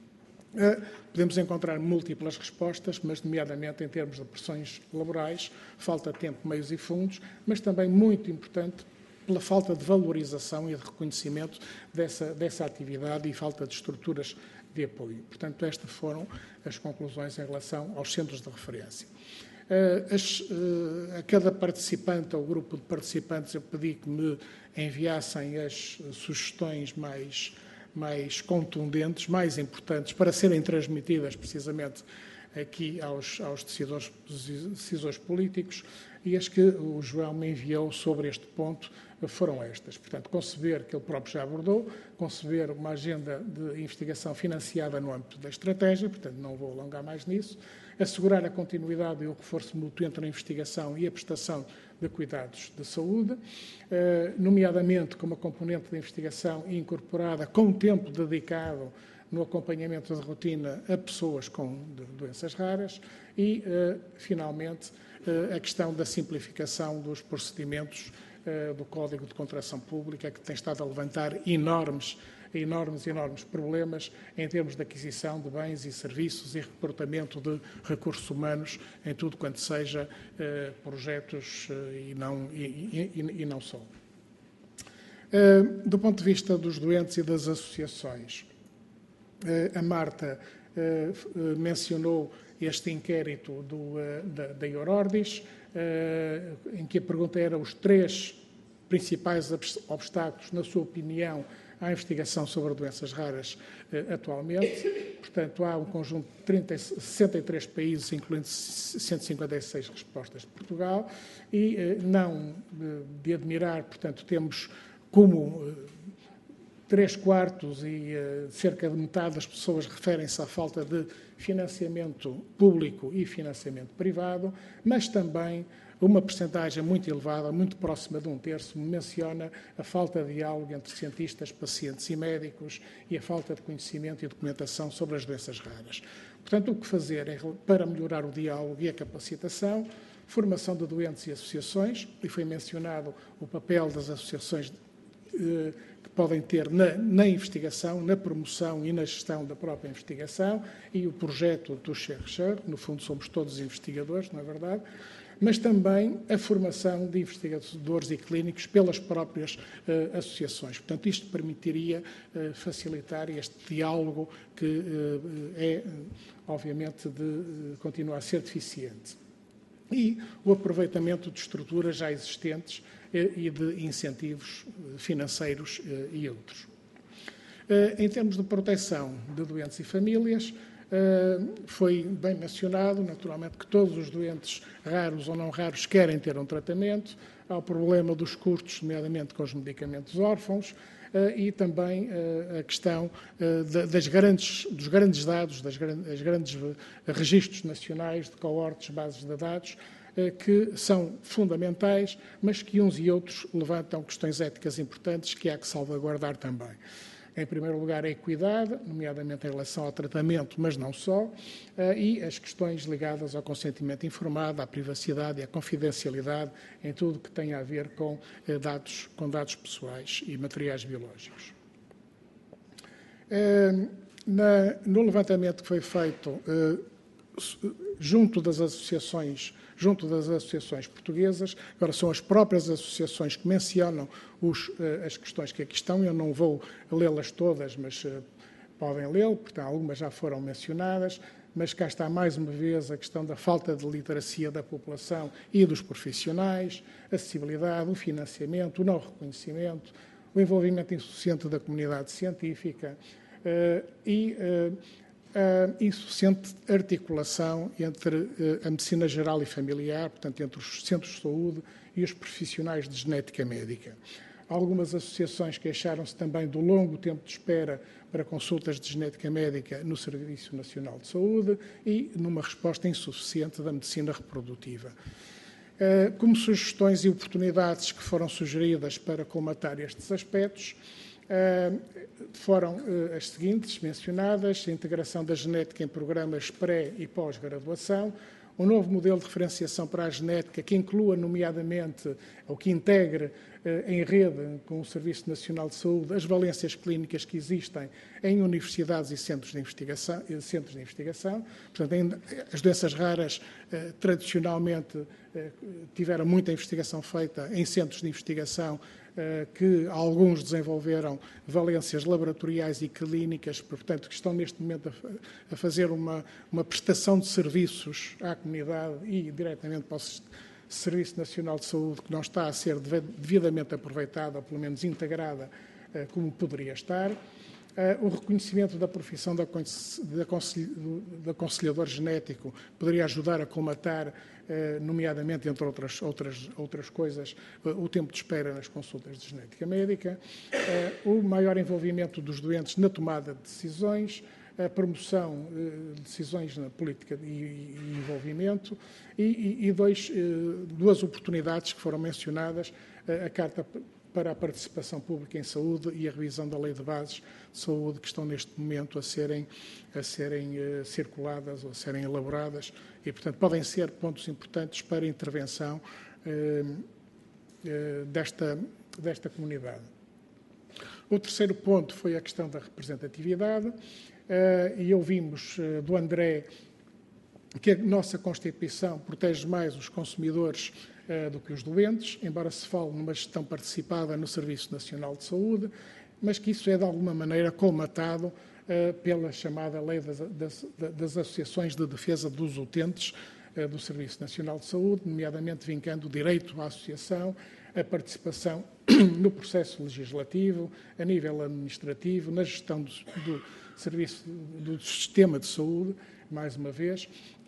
podemos encontrar múltiplas respostas, mas nomeadamente em termos de pressões laborais, falta de tempo, meios e fundos, mas também muito importante pela falta de valorização e de reconhecimento dessa, dessa atividade e falta de estruturas de apoio. Portanto, estas foram as conclusões em relação aos centros de referência. As, a cada participante, ou grupo de participantes, eu pedi que me enviassem as sugestões mais, mais contundentes, mais importantes, para serem transmitidas precisamente aqui aos, aos decisores, decisores políticos, e as que o João me enviou sobre este ponto foram estas. Portanto, conceber, que ele próprio já abordou, conceber uma agenda de investigação financiada no âmbito da estratégia, portanto, não vou alongar mais nisso, assegurar a continuidade e o reforço mútuo entre a investigação e a prestação de cuidados de saúde, nomeadamente com uma componente de investigação incorporada com tempo dedicado no acompanhamento de rotina a pessoas com doenças raras e, finalmente, a questão da simplificação dos procedimentos do Código de Contratação Pública, que tem estado a levantar enormes, enormes, enormes problemas em termos de aquisição de bens e serviços e recrutamento de recursos humanos em tudo quanto seja eh, projetos eh, e, não, e, e, e não só. Eh, do ponto de vista dos doentes e das associações, eh, a Marta mencionou este inquérito do, da, da Eurordis, em que a pergunta era os três principais obstáculos, na sua opinião, à investigação sobre doenças raras atualmente. Portanto, há um conjunto de trinta, sessenta e três países, incluindo cento e cinquenta e seis respostas de Portugal, e não de admirar, portanto, temos como três quartos e uh, cerca de metade das pessoas referem-se à falta de financiamento público e financiamento privado, mas também uma percentagem muito elevada, muito próxima de um terço, menciona a falta de diálogo entre cientistas, pacientes e médicos e a falta de conhecimento e documentação sobre as doenças raras. Portanto, o que fazer é, para melhorar o diálogo e a capacitação, formação de doentes e associações, e foi mencionado o papel das associações uh, que podem ter na, na investigação, na promoção e na gestão da própria investigação, e o projeto do Chercheur, no fundo somos todos investigadores, não é verdade? Mas também a formação de investigadores e clínicos pelas próprias uh, associações. Portanto, isto permitiria uh, facilitar este diálogo que uh, é, obviamente, de uh, continuar a ser deficiente. E o aproveitamento de estruturas já existentes e de incentivos financeiros e outros. Em termos de proteção de doentes e famílias, foi bem mencionado, naturalmente, que todos os doentes raros ou não raros querem ter um tratamento. Há o problema dos custos, nomeadamente com os medicamentos órfãos, e também a questão das grandes, dos grandes dados, das grandes registros nacionais de coortes, bases de dados, que são fundamentais, mas que uns e outros levantam questões éticas importantes que há que salvaguardar também. Em primeiro lugar, a equidade, nomeadamente em relação ao tratamento, mas não só, e as questões ligadas ao consentimento informado, à privacidade e à confidencialidade em tudo que tem a ver com dados, com dados pessoais e materiais biológicos. Na, no levantamento que foi feito junto das associações junto das associações portuguesas, agora são as próprias associações que mencionam os, as questões que aqui estão, eu não vou lê-las todas, mas uh, podem lê-lo, portanto algumas já foram mencionadas, mas cá está mais uma vez a questão da falta de literacia da população e dos profissionais, a acessibilidade, o financiamento, o não reconhecimento, o envolvimento insuficiente da comunidade científica uh, e uh, a insuficiente articulação entre a medicina geral e familiar, portanto, entre os centros de saúde e os profissionais de genética médica. Algumas associações queixaram-se também do longo tempo de espera para consultas de genética médica no Serviço Nacional de Saúde e numa resposta insuficiente da medicina reprodutiva. Como sugestões e oportunidades que foram sugeridas para colmatar estes aspectos, foram as seguintes mencionadas: a integração da genética em programas pré e pós-graduação, um novo modelo de referenciação para a genética que inclua, nomeadamente, ou que integre em rede com o Serviço Nacional de Saúde as valências clínicas que existem em universidades e centros de investigação. Centros de investigação. Portanto, as doenças raras, tradicionalmente, tiveram muita investigação feita em centros de investigação, que alguns desenvolveram valências laboratoriais e clínicas, portanto, que estão neste momento a fazer uma, uma prestação de serviços à comunidade e diretamente para o Serviço Nacional de Saúde, que não está a ser devidamente aproveitada, ou pelo menos integrada, como poderia estar. O reconhecimento da profissão de aconselhador genético poderia ajudar a colmatar, nomeadamente, entre outras, outras, outras coisas, o tempo de espera nas consultas de genética médica, o maior envolvimento dos doentes na tomada de decisões, a promoção de decisões na política e envolvimento e, e dois, duas oportunidades que foram mencionadas, a Carta para a Participação Pública em Saúde e a revisão da Lei de Bases de Saúde, que estão neste momento a serem, a serem uh, circuladas ou a serem elaboradas e, portanto, podem ser pontos importantes para a intervenção uh, uh, desta, desta comunidade. O terceiro ponto foi a questão da representatividade uh, e ouvimos uh, do André que a nossa Constituição protege mais os consumidores uh, do que os doentes, embora se fale numa gestão participada no Serviço Nacional de Saúde, mas que isso é de alguma maneira colmatado pela chamada Lei das, das, das Associações de Defesa dos Utentes do Serviço Nacional de Saúde, nomeadamente vincando o direito à associação, a participação no processo legislativo, a nível administrativo, na gestão do, do serviço, do sistema de saúde, mais uma vez,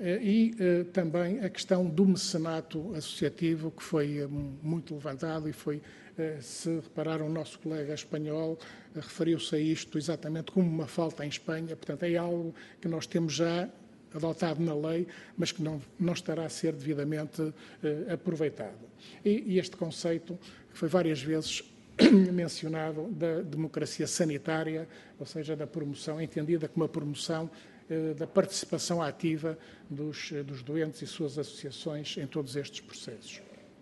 e também a questão do mecenato associativo, que foi muito levantado e foi, se repararam, o nosso colega espanhol referiu-se a isto exatamente como uma falta em Espanha, portanto é algo que nós temos já adotado na lei, mas que não, não estará a ser devidamente uh, aproveitado. E, e este conceito, que foi várias vezes mencionado, da democracia sanitária, ou seja, da promoção, entendida como a promoção uh, da participação ativa dos, uh, dos doentes e suas associações em todos estes processos.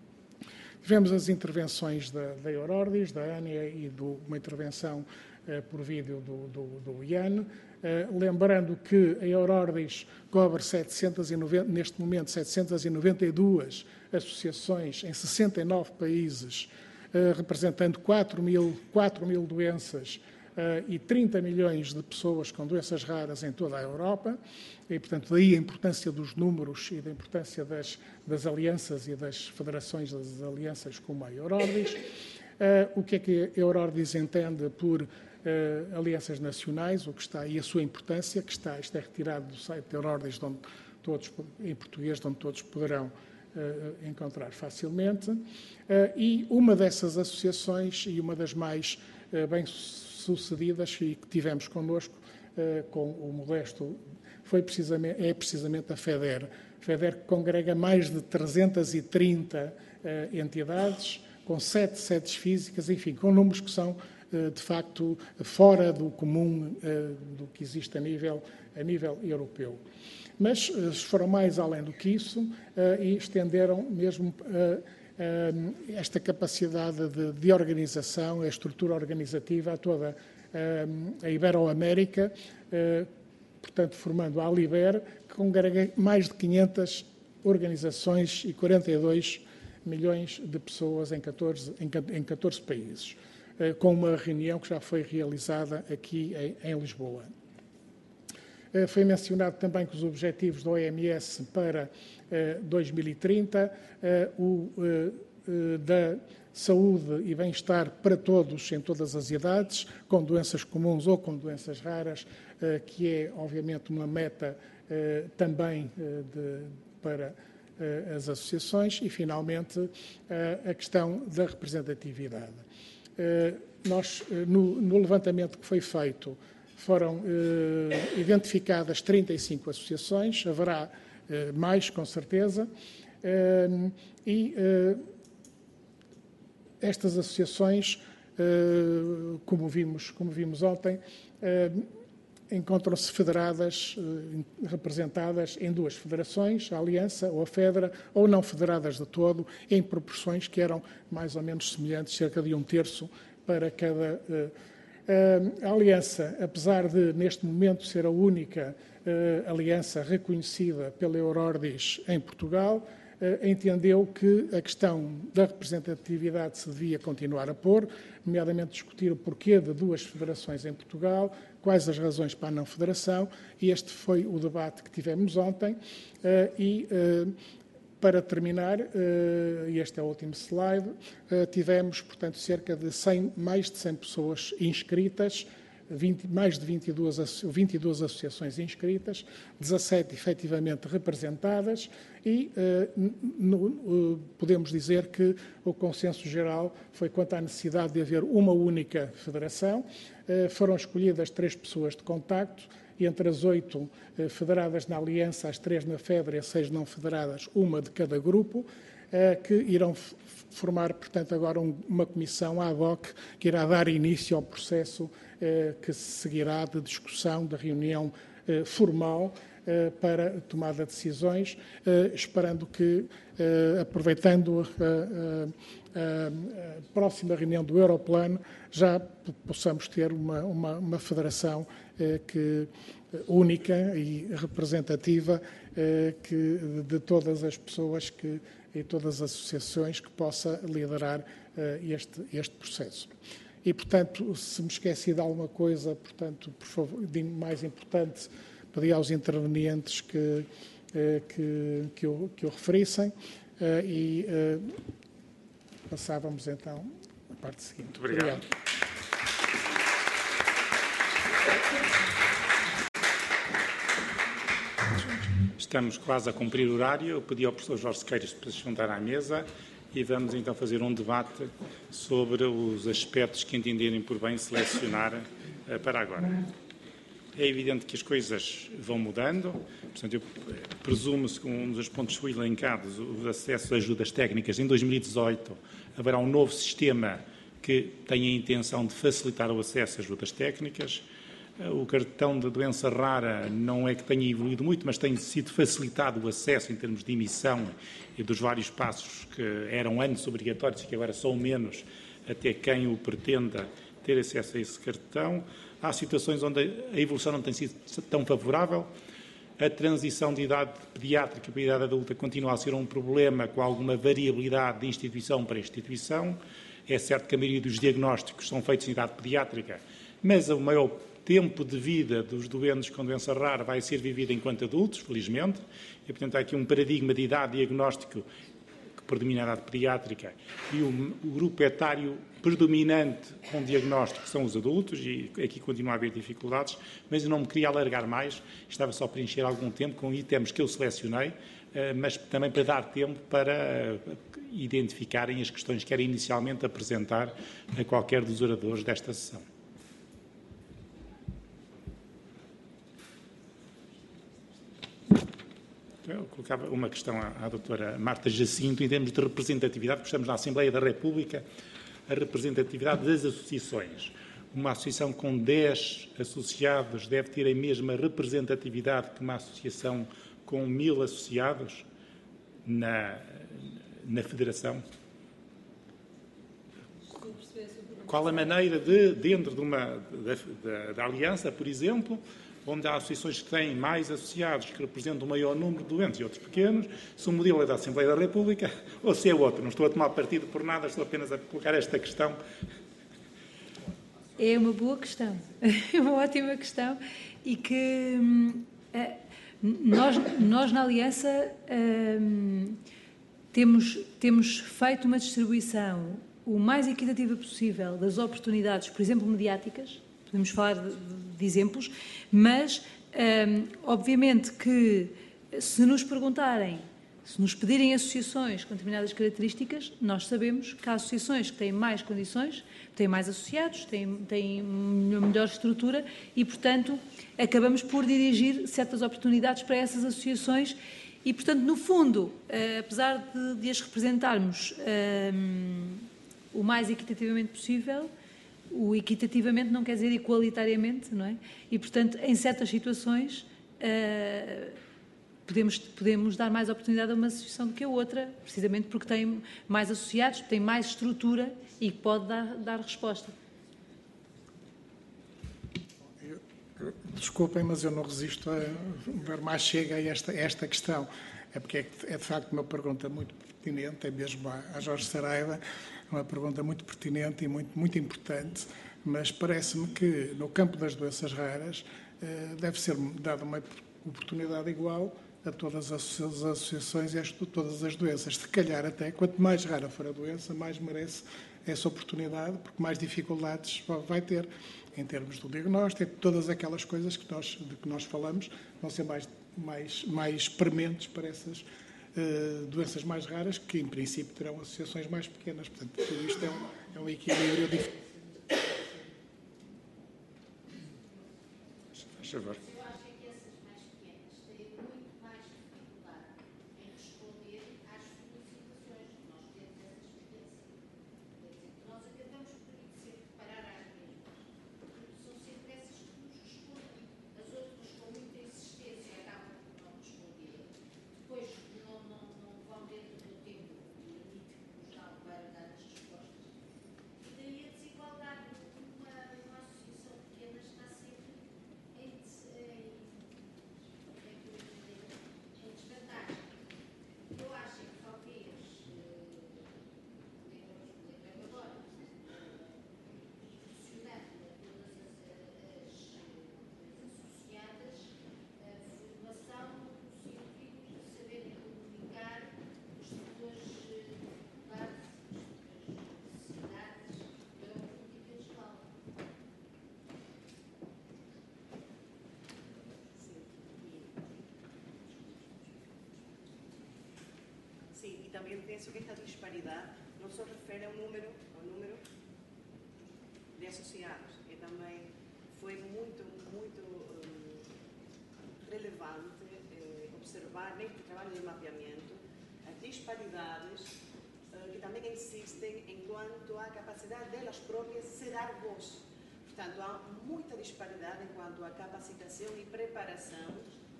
Tivemos as intervenções da, da Eurordis, da ANIA e do, uma intervenção uh, por vídeo do, do, do I A N, Uh, lembrando que a Eurordis cobre setecentas e noventa, neste momento setecentas e noventa e duas associações em sessenta e nove países, uh, representando quatro mil, quatro mil doenças uh, e trinta milhões de pessoas com doenças raras em toda a Europa, e, portanto, daí a importância dos números e da importância das, das alianças e das federações das alianças como a Eurordis. Uh, o que é que a Eurordis entende por Uh, alianças nacionais, o que está, e a sua importância, que está, isto é retirado do site da Eurordis, onde todos, em português, onde todos poderão uh, encontrar facilmente. Uh, e uma dessas associações, e uma das mais uh, bem-sucedidas, e que tivemos connosco, uh, com o Modesto, foi precisamente, é precisamente a FEDER. A FEDER que congrega mais de trezentas e trinta uh, entidades, com sete sedes físicas, enfim, com números que são de facto fora do comum do que existe a nível, a nível europeu. Mas foram mais além do que isso e estenderam mesmo esta capacidade de, de organização, a estrutura organizativa a toda a Ibero-América, portanto formando a Aliber, que congrega mais de quinhentas organizações e quarenta e dois milhões de pessoas em catorze, em catorze países. Com uma reunião que já foi realizada aqui em, em Lisboa. Foi mencionado também que os objetivos da O M S para dois mil e trinta, o da saúde e bem-estar para todos, em todas as idades, com doenças comuns ou com doenças raras, que é, obviamente, uma meta também de, para as associações, e, finalmente, a questão da representatividade. Uh, nós, uh, no, no levantamento que foi feito, foram uh, identificadas trinta e cinco associações, haverá uh, mais, com certeza, uh, e uh, estas associações, uh, como vimos, como vimos ontem, uh, encontram-se federadas, uh, representadas em duas federações, a Aliança ou a Federa, ou não federadas de todo, em proporções que eram mais ou menos semelhantes, cerca de um terço para cada. Uh, uh, a Aliança, apesar de, neste momento, ser a única uh, aliança reconhecida pela Eurordis em Portugal, uh, entendeu que a questão da representatividade se devia continuar a pôr, nomeadamente discutir o porquê de duas federações em Portugal, quais as razões para a não federação, e este foi o debate que tivemos ontem. E, para terminar, e este é o último slide, tivemos, portanto, cerca de cem, mais de cem pessoas inscritas, vinte, mais de vinte e duas, vinte e duas associações inscritas, dezassete efetivamente representadas, e no, no, podemos dizer que o consenso geral foi quanto à necessidade de haver uma única federação. Foram escolhidas três pessoas de contacto, e entre as oito federadas na Aliança, as três na Federa e as seis não federadas, uma de cada grupo, que irão formar, portanto, agora uma comissão ad hoc que irá dar início ao processo que se seguirá de discussão, de reunião formal para a tomada de decisões, esperando que, aproveitando a, a, a próxima reunião do Europlano, já possamos ter uma, uma, uma federação que, única e representativa que, de todas as pessoas que, e todas as associações que possa liderar este, este processo. e, portanto, se me esqueci de alguma coisa, portanto, por favor, de mais importante, pedi aos intervenientes que, que, que, o, que o referissem e passávamos então à parte seguinte. Muito obrigado. obrigado. Estamos quase a cumprir o horário. Eu pedi ao professor Jorge Sequeiros para se juntar à mesa e vamos então fazer um debate sobre os aspectos que entenderem por bem selecionar uh, para agora. É evidente que as coisas vão mudando, portanto, eu presumo-se que um dos pontos foi elencados, o acesso a ajudas técnicas. Em dois mil e dezoito haverá um novo sistema que tem a intenção de facilitar o acesso a ajudas técnicas. O cartão de doença rara não é que tenha evoluído muito, mas tem sido facilitado o acesso em termos de emissão e dos vários passos que eram antes obrigatórios e que agora são menos, até quem o pretenda ter acesso a esse cartão. Há situações onde a evolução não tem sido tão favorável. A transição de idade pediátrica para a idade adulta continua a ser um problema com alguma variabilidade de instituição para instituição. É certo que a maioria dos diagnósticos são feitos em idade pediátrica, mas o maior tempo de vida dos doentes com doença rara vai ser vivido enquanto adultos, felizmente, e, portanto, há aqui um paradigma de idade diagnóstico que predomina a idade pediátrica e o, o grupo etário predominante com diagnóstico são os adultos, e aqui continua a haver dificuldades, mas eu não me queria alargar mais, estava só a preencher algum tempo com itens que eu selecionei, mas também para dar tempo para identificarem as questões que querem inicialmente apresentar a qualquer dos oradores desta sessão. Eu colocava uma questão à, à doutora Marta Jacinto, em termos de representatividade, porque estamos na Assembleia da República, a representatividade das associações. Uma associação com dez associados deve ter a mesma representatividade que uma associação com mil associados na, na Federação? Qual a maneira de, dentro de uma, da, da, da Aliança, por exemplo, onde há associações que têm mais associados, que representam o maior número de doentes e outros pequenos, se o modelo é da Assembleia da República ou se é outro. Não estou a tomar partido por nada, estou apenas a colocar esta questão. É uma boa questão, é uma ótima questão e que hum, nós, nós na Aliança hum, temos, temos feito uma distribuição o mais equitativa possível das oportunidades, por exemplo, mediáticas. Podemos falar de, de exemplos, mas, hum, obviamente, que se nos perguntarem, se nos pedirem associações com determinadas características, nós sabemos que há associações que têm mais condições, têm mais associados, têm, têm uma melhor estrutura e, portanto, acabamos por dirigir certas oportunidades para essas associações e, portanto, no fundo, uh, apesar de, de as representarmos um, o mais equitativamente possível, o equitativamente não quer dizer igualitariamente, não é? E, portanto, em certas situações, uh, podemos, podemos dar mais oportunidade a uma associação do que a outra, precisamente porque tem mais associados, tem mais estrutura e pode dar, dar resposta. Eu, eu, desculpem, mas eu não resisto a ver mais chega a esta, a esta questão. É porque é, é, de facto, uma pergunta muito pertinente, é mesmo a, a Jorge Saraiva, uma pergunta muito pertinente e muito, muito importante, mas parece-me que no campo das doenças raras eh, deve ser dada uma oportunidade igual a todas as associações e a todas as doenças. Se calhar até, quanto mais rara for a doença, mais merece essa oportunidade, porque mais dificuldades vai ter em termos do diagnóstico, todas aquelas coisas que nós, de que nós falamos vão ser mais, mais, mais prementes para essas Uh, doenças mais raras, que em princípio terão associações mais pequenas. Portanto, tudo isto é um, é um equilíbrio difícil. Faz favor. Eu acho que essas mais pequenas têm muito mais dificuldade em responder às solicitações que nós temos essa experiência. Quer dizer, que nós acabamos por sempre parar às mesmas. São sempre essas que nos respondem. As outras, com muita insistência, acabam por não responder. Depois, não, não, não vão dentro do tempo limite que nos dão para dar as respostas. E daí a desigualdade. Uma, uma associação pequena está sempre em, em também penso que esta disparidade não só refere ao número, ao número de associados, e também foi muito, muito um, relevante eh, observar neste trabalho de mapeamento as disparidades eh, que também existem enquanto à capacidade delas próprias de se dar voz. Portanto, há muita disparidade enquanto à capacitação e preparação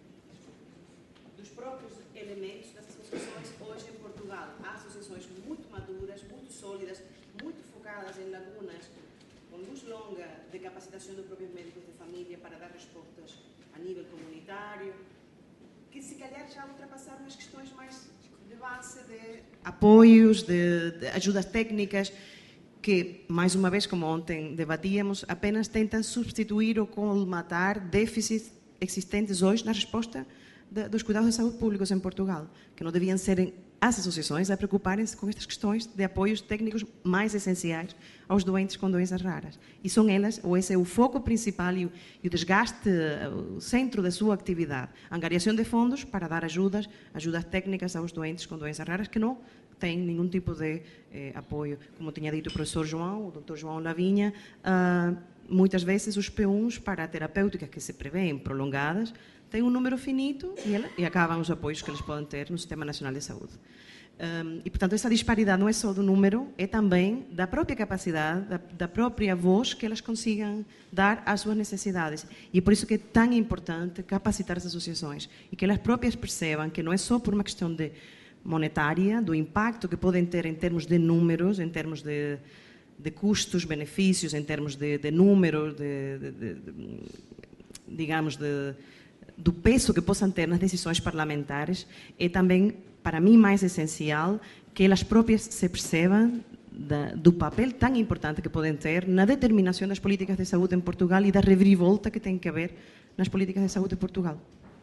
dos próprios elementos das associações hoje em Portugal. Há associações muito maduras, muito sólidas, muito focadas em lagunas, com luz longa de capacitação dos próprios médicos de família para dar respostas a nível comunitário, que se calhar já ultrapassaram as questões mais de base de apoios, de, de ajudas técnicas, que, mais uma vez, como ontem debatíamos, apenas tentam substituir ou colmatar déficits existentes hoje na resposta de, dos cuidados de saúde públicos em Portugal, que não deviam serem as associações a preocuparem-se com estas questões de apoios técnicos mais essenciais aos doentes com doenças raras. E são elas, ou esse é o foco principal e o, e o desgaste, o centro da sua atividade. A angariação de fundos para dar ajudas, ajudas técnicas aos doentes com doenças raras que não têm nenhum tipo de eh, apoio. Como tinha dito o professor João, o doutor João Lavinha, uh, muitas vezes os P um s para terapêuticas que se prevêem prolongadas têm um número finito e, ela, e acabam os apoios que eles podem ter no Sistema Nacional de Saúde. Um, e, portanto, essa disparidade não é só do número, é também da própria capacidade, da, da própria voz que elas consigam dar às suas necessidades. E é por isso que é tão importante capacitar as associações e que elas próprias percebam que não é só por uma questão de monetária, do impacto que podem ter em termos de números, em termos de, de custos, benefícios, em termos de, de números, de, de, de, de, digamos, de, do peso que possam ter nas decisões parlamentares, é também, para mim, mais essencial que elas próprias se percebam da, do papel tão importante que podem ter na determinação das políticas de saúde em Portugal e da reviravolta que tem que haver nas políticas de saúde em Portugal.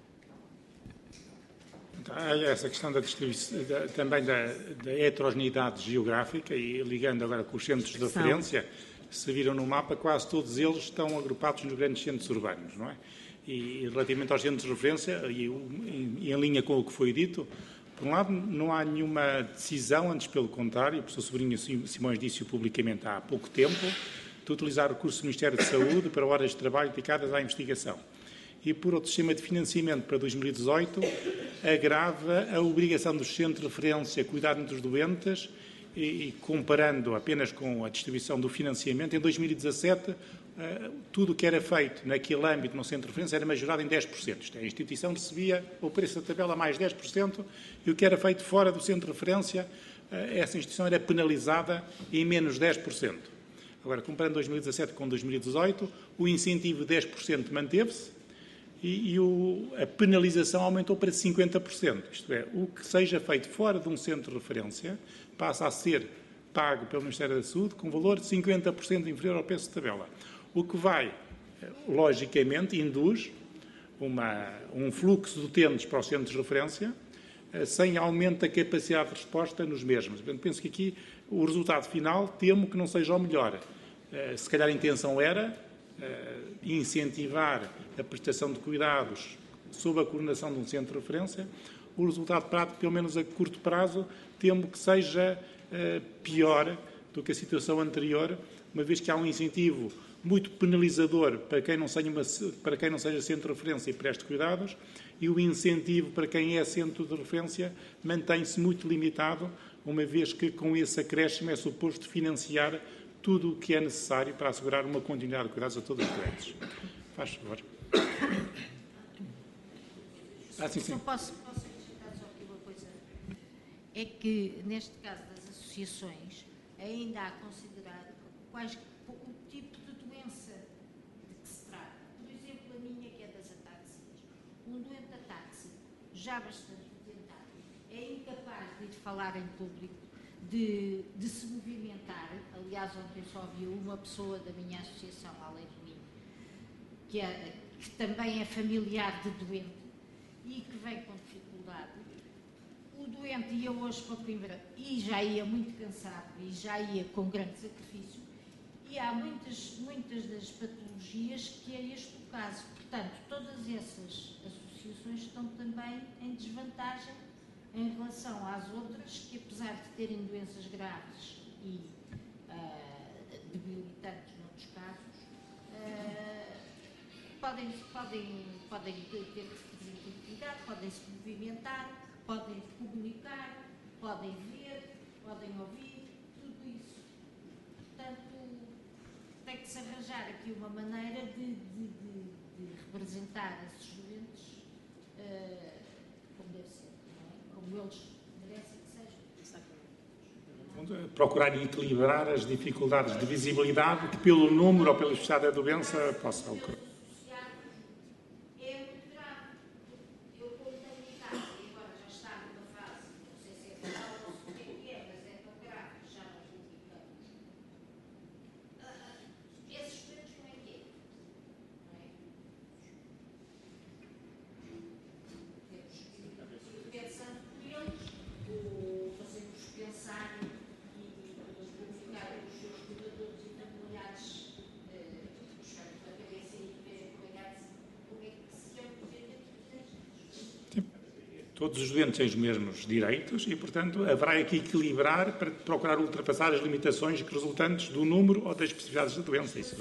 Há essa questão da distribuição, da, também da, da heterogeneidade geográfica, e ligando agora com os centros de referência, se viram no mapa, quase todos eles estão agrupados nos grandes centros urbanos, não é? E relativamente aos centros de referência, e em, em linha com o que foi dito, por um lado, não há nenhuma decisão, antes pelo contrário, o professor Sobrinho Simões disse-o publicamente há pouco tempo, de utilizar recursos do Ministério da Saúde para horas de trabalho dedicadas à investigação. E, por outro, o sistema de financiamento para dois mil e dezoito agrava a obrigação dos centros de referência a cuidarem dos doentes e, e, comparando apenas com a distribuição do financiamento, em dois mil e dezassete, uh, tudo o que era feito naquele âmbito no centro de referência era majorado em dez por cento. Isto é, a instituição recebia o preço da tabela mais dez por cento e o que era feito fora do centro de referência, uh, essa instituição era penalizada em menos dez por cento. Agora, comparando dois mil e dezassete com dois mil e dezoito, o incentivo de dez por cento manteve-se, e, e o, a penalização aumentou para cinquenta por cento. Isto é, o que seja feito fora de um centro de referência passa a ser pago pelo Ministério da Saúde com valor de cinquenta por cento inferior ao preço de tabela. O que vai, logicamente, induz uma, um fluxo de utentes para os centros de referência sem aumento da capacidade de resposta nos mesmos. Portanto, penso que aqui o resultado final temo que não seja o melhor. Se calhar a intenção era Uh, incentivar a prestação de cuidados sob a coordenação de um centro de referência. O resultado prático, pelo menos a curto prazo, temo que seja uh, pior do que a situação anterior, uma vez que há um incentivo muito penalizador para quem não seja, uma, para quem não seja centro de referência e preste cuidados, e o incentivo para quem é centro de referência mantém-se muito limitado, uma vez que com esse acréscimo é suposto financiar tudo o que é necessário para assegurar uma continuidade de cuidados a todos os doentes. Faz favor. Ah, sim, sim. Posso, posso acrescentar só aqui uma coisa? É que, neste caso das associações, ainda há a considerar quais, o tipo de doença de que se trata. Por exemplo, a minha, que é das atáxias. Um doente atáxico, já bastante tentado, é incapaz de ir falar em público, De, de se movimentar. Aliás, ontem só vi uma pessoa da minha associação, além de mim, que, é, que também é familiar de doente e que vem com dificuldade. O doente ia hoje para Coimbra e já ia muito cansado e já ia com grande sacrifício, e há muitas, muitas das patologias que é este o caso. Portanto, todas essas associações estão também em desvantagem em relação às outras que, apesar de terem doenças graves e uh, debilitantes noutros casos, uh, podem, podem, podem ter representatividade, podem se movimentar, podem comunicar, podem ver, podem ouvir, tudo isso. Portanto, tem que se arranjar aqui uma maneira de, de, de, de representar esses doentes uh, como deve ser, não é? Como eles merecem que sejam. Procurar equilibrar as dificuldades de visibilidade que, pelo número ou pela especialidade da doença, possa ocorrer. Todos os doentes têm os mesmos direitos e, portanto, haverá aqui equilibrar para procurar ultrapassar as limitações resultantes do número ou das especificidades da doença. Isso.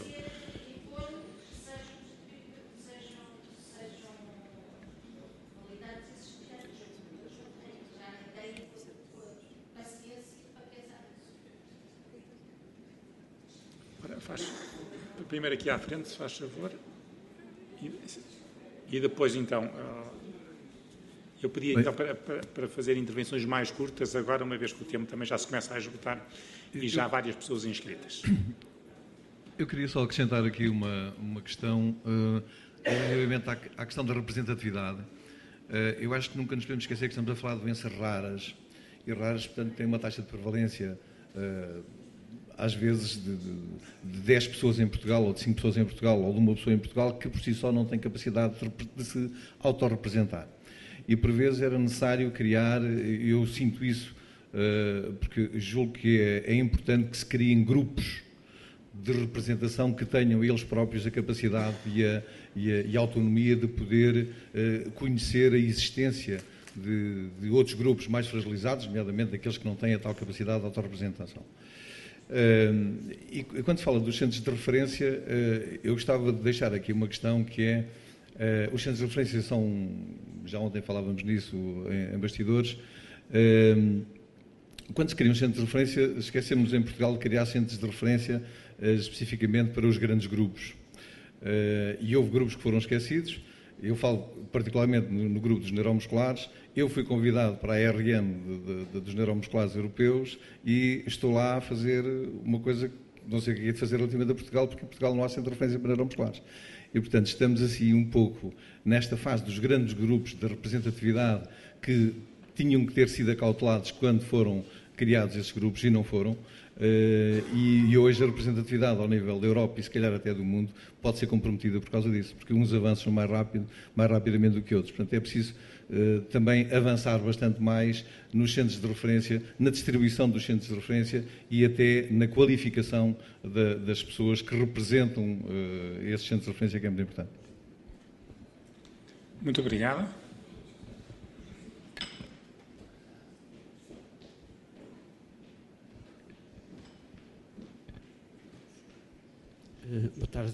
Ora, faz, primeiro aqui à frente, se faz favor. E, e depois, então... Eu pedia então para, para, para fazer intervenções mais curtas agora, uma vez que o tempo também já se começa a esgotar e já há várias pessoas inscritas. Eu queria só acrescentar aqui uma, uma questão uh, relativamente à, à questão da representatividade. Uh, eu acho que nunca nos podemos esquecer que estamos a falar de doenças raras e raras, portanto, têm uma taxa de prevalência uh, às vezes de, de, de dez pessoas em Portugal ou de cinco pessoas em Portugal ou de uma pessoa em Portugal que por si só não tem capacidade de, de se autorrepresentar. E por vezes era necessário criar, eu sinto isso, porque julgo que é, é importante que se criem grupos de representação que tenham eles próprios a capacidade e a, e a, e a autonomia de poder conhecer a existência de, de outros grupos mais fragilizados, nomeadamente daqueles que não têm a tal capacidade de autorrepresentação. E quando se fala dos centros de referência, eu gostava de deixar aqui uma questão que é, Uh, os centros de referência são, já ontem falávamos nisso em, em bastidores, uh, quando se cria um centro de referência, esquecemos em Portugal de criar centros de referência uh, especificamente para os grandes grupos. Uh, e houve grupos que foram esquecidos, eu falo particularmente no, no grupo dos neuromusculares, eu fui convidado para a R M de, de, dos neuromusculares europeus e estou lá a fazer uma coisa que não sei o que é de fazer relativamente a Portugal, porque em Portugal não há centro de referência para neuromusculares. E, portanto, estamos assim um pouco nesta fase dos grandes grupos de representatividade que tinham que ter sido acautelados quando foram criados esses grupos e não foram. E hoje a representatividade ao nível da Europa e se calhar até do mundo pode ser comprometida por causa disso, porque uns avançam mais rápido, mais rapidamente do que outros. Portanto, é preciso uh, também avançar bastante mais nos centros de referência, na distribuição dos centros de referência e até na qualificação da, das pessoas que representam uh, esses centros de referência, que é muito importante. Muito obrigado. Uh, boa tarde.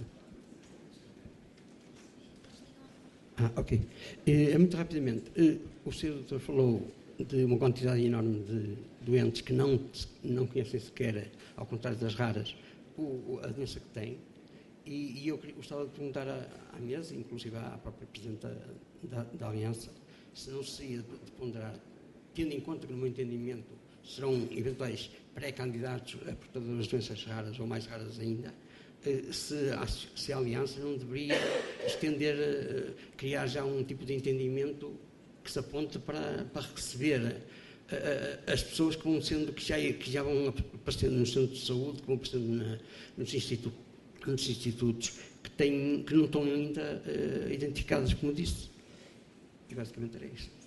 Ah, ok. Uh, muito rapidamente, uh, o senhor doutor falou de uma quantidade enorme de doentes que não, não conhecem sequer, ao contrário das raras, o, a doença que têm. E, e eu gostava de perguntar à, à mesa, inclusive à própria Presidente da, da Aliança, se não se ia de ponderar, tendo em conta que, no meu entendimento, serão eventuais pré-candidatos a portadores de doenças raras ou mais raras ainda, Se a, se a Aliança não deveria estender, uh, criar já um tipo de entendimento que se aponte para, para receber uh, uh, as pessoas como sendo que já, que já vão aparecendo nos centros de saúde, como aparecendo na, nos, institu, nos institutos, que, têm, que não estão ainda uh, identificadas, como disse. E basicamente era isto.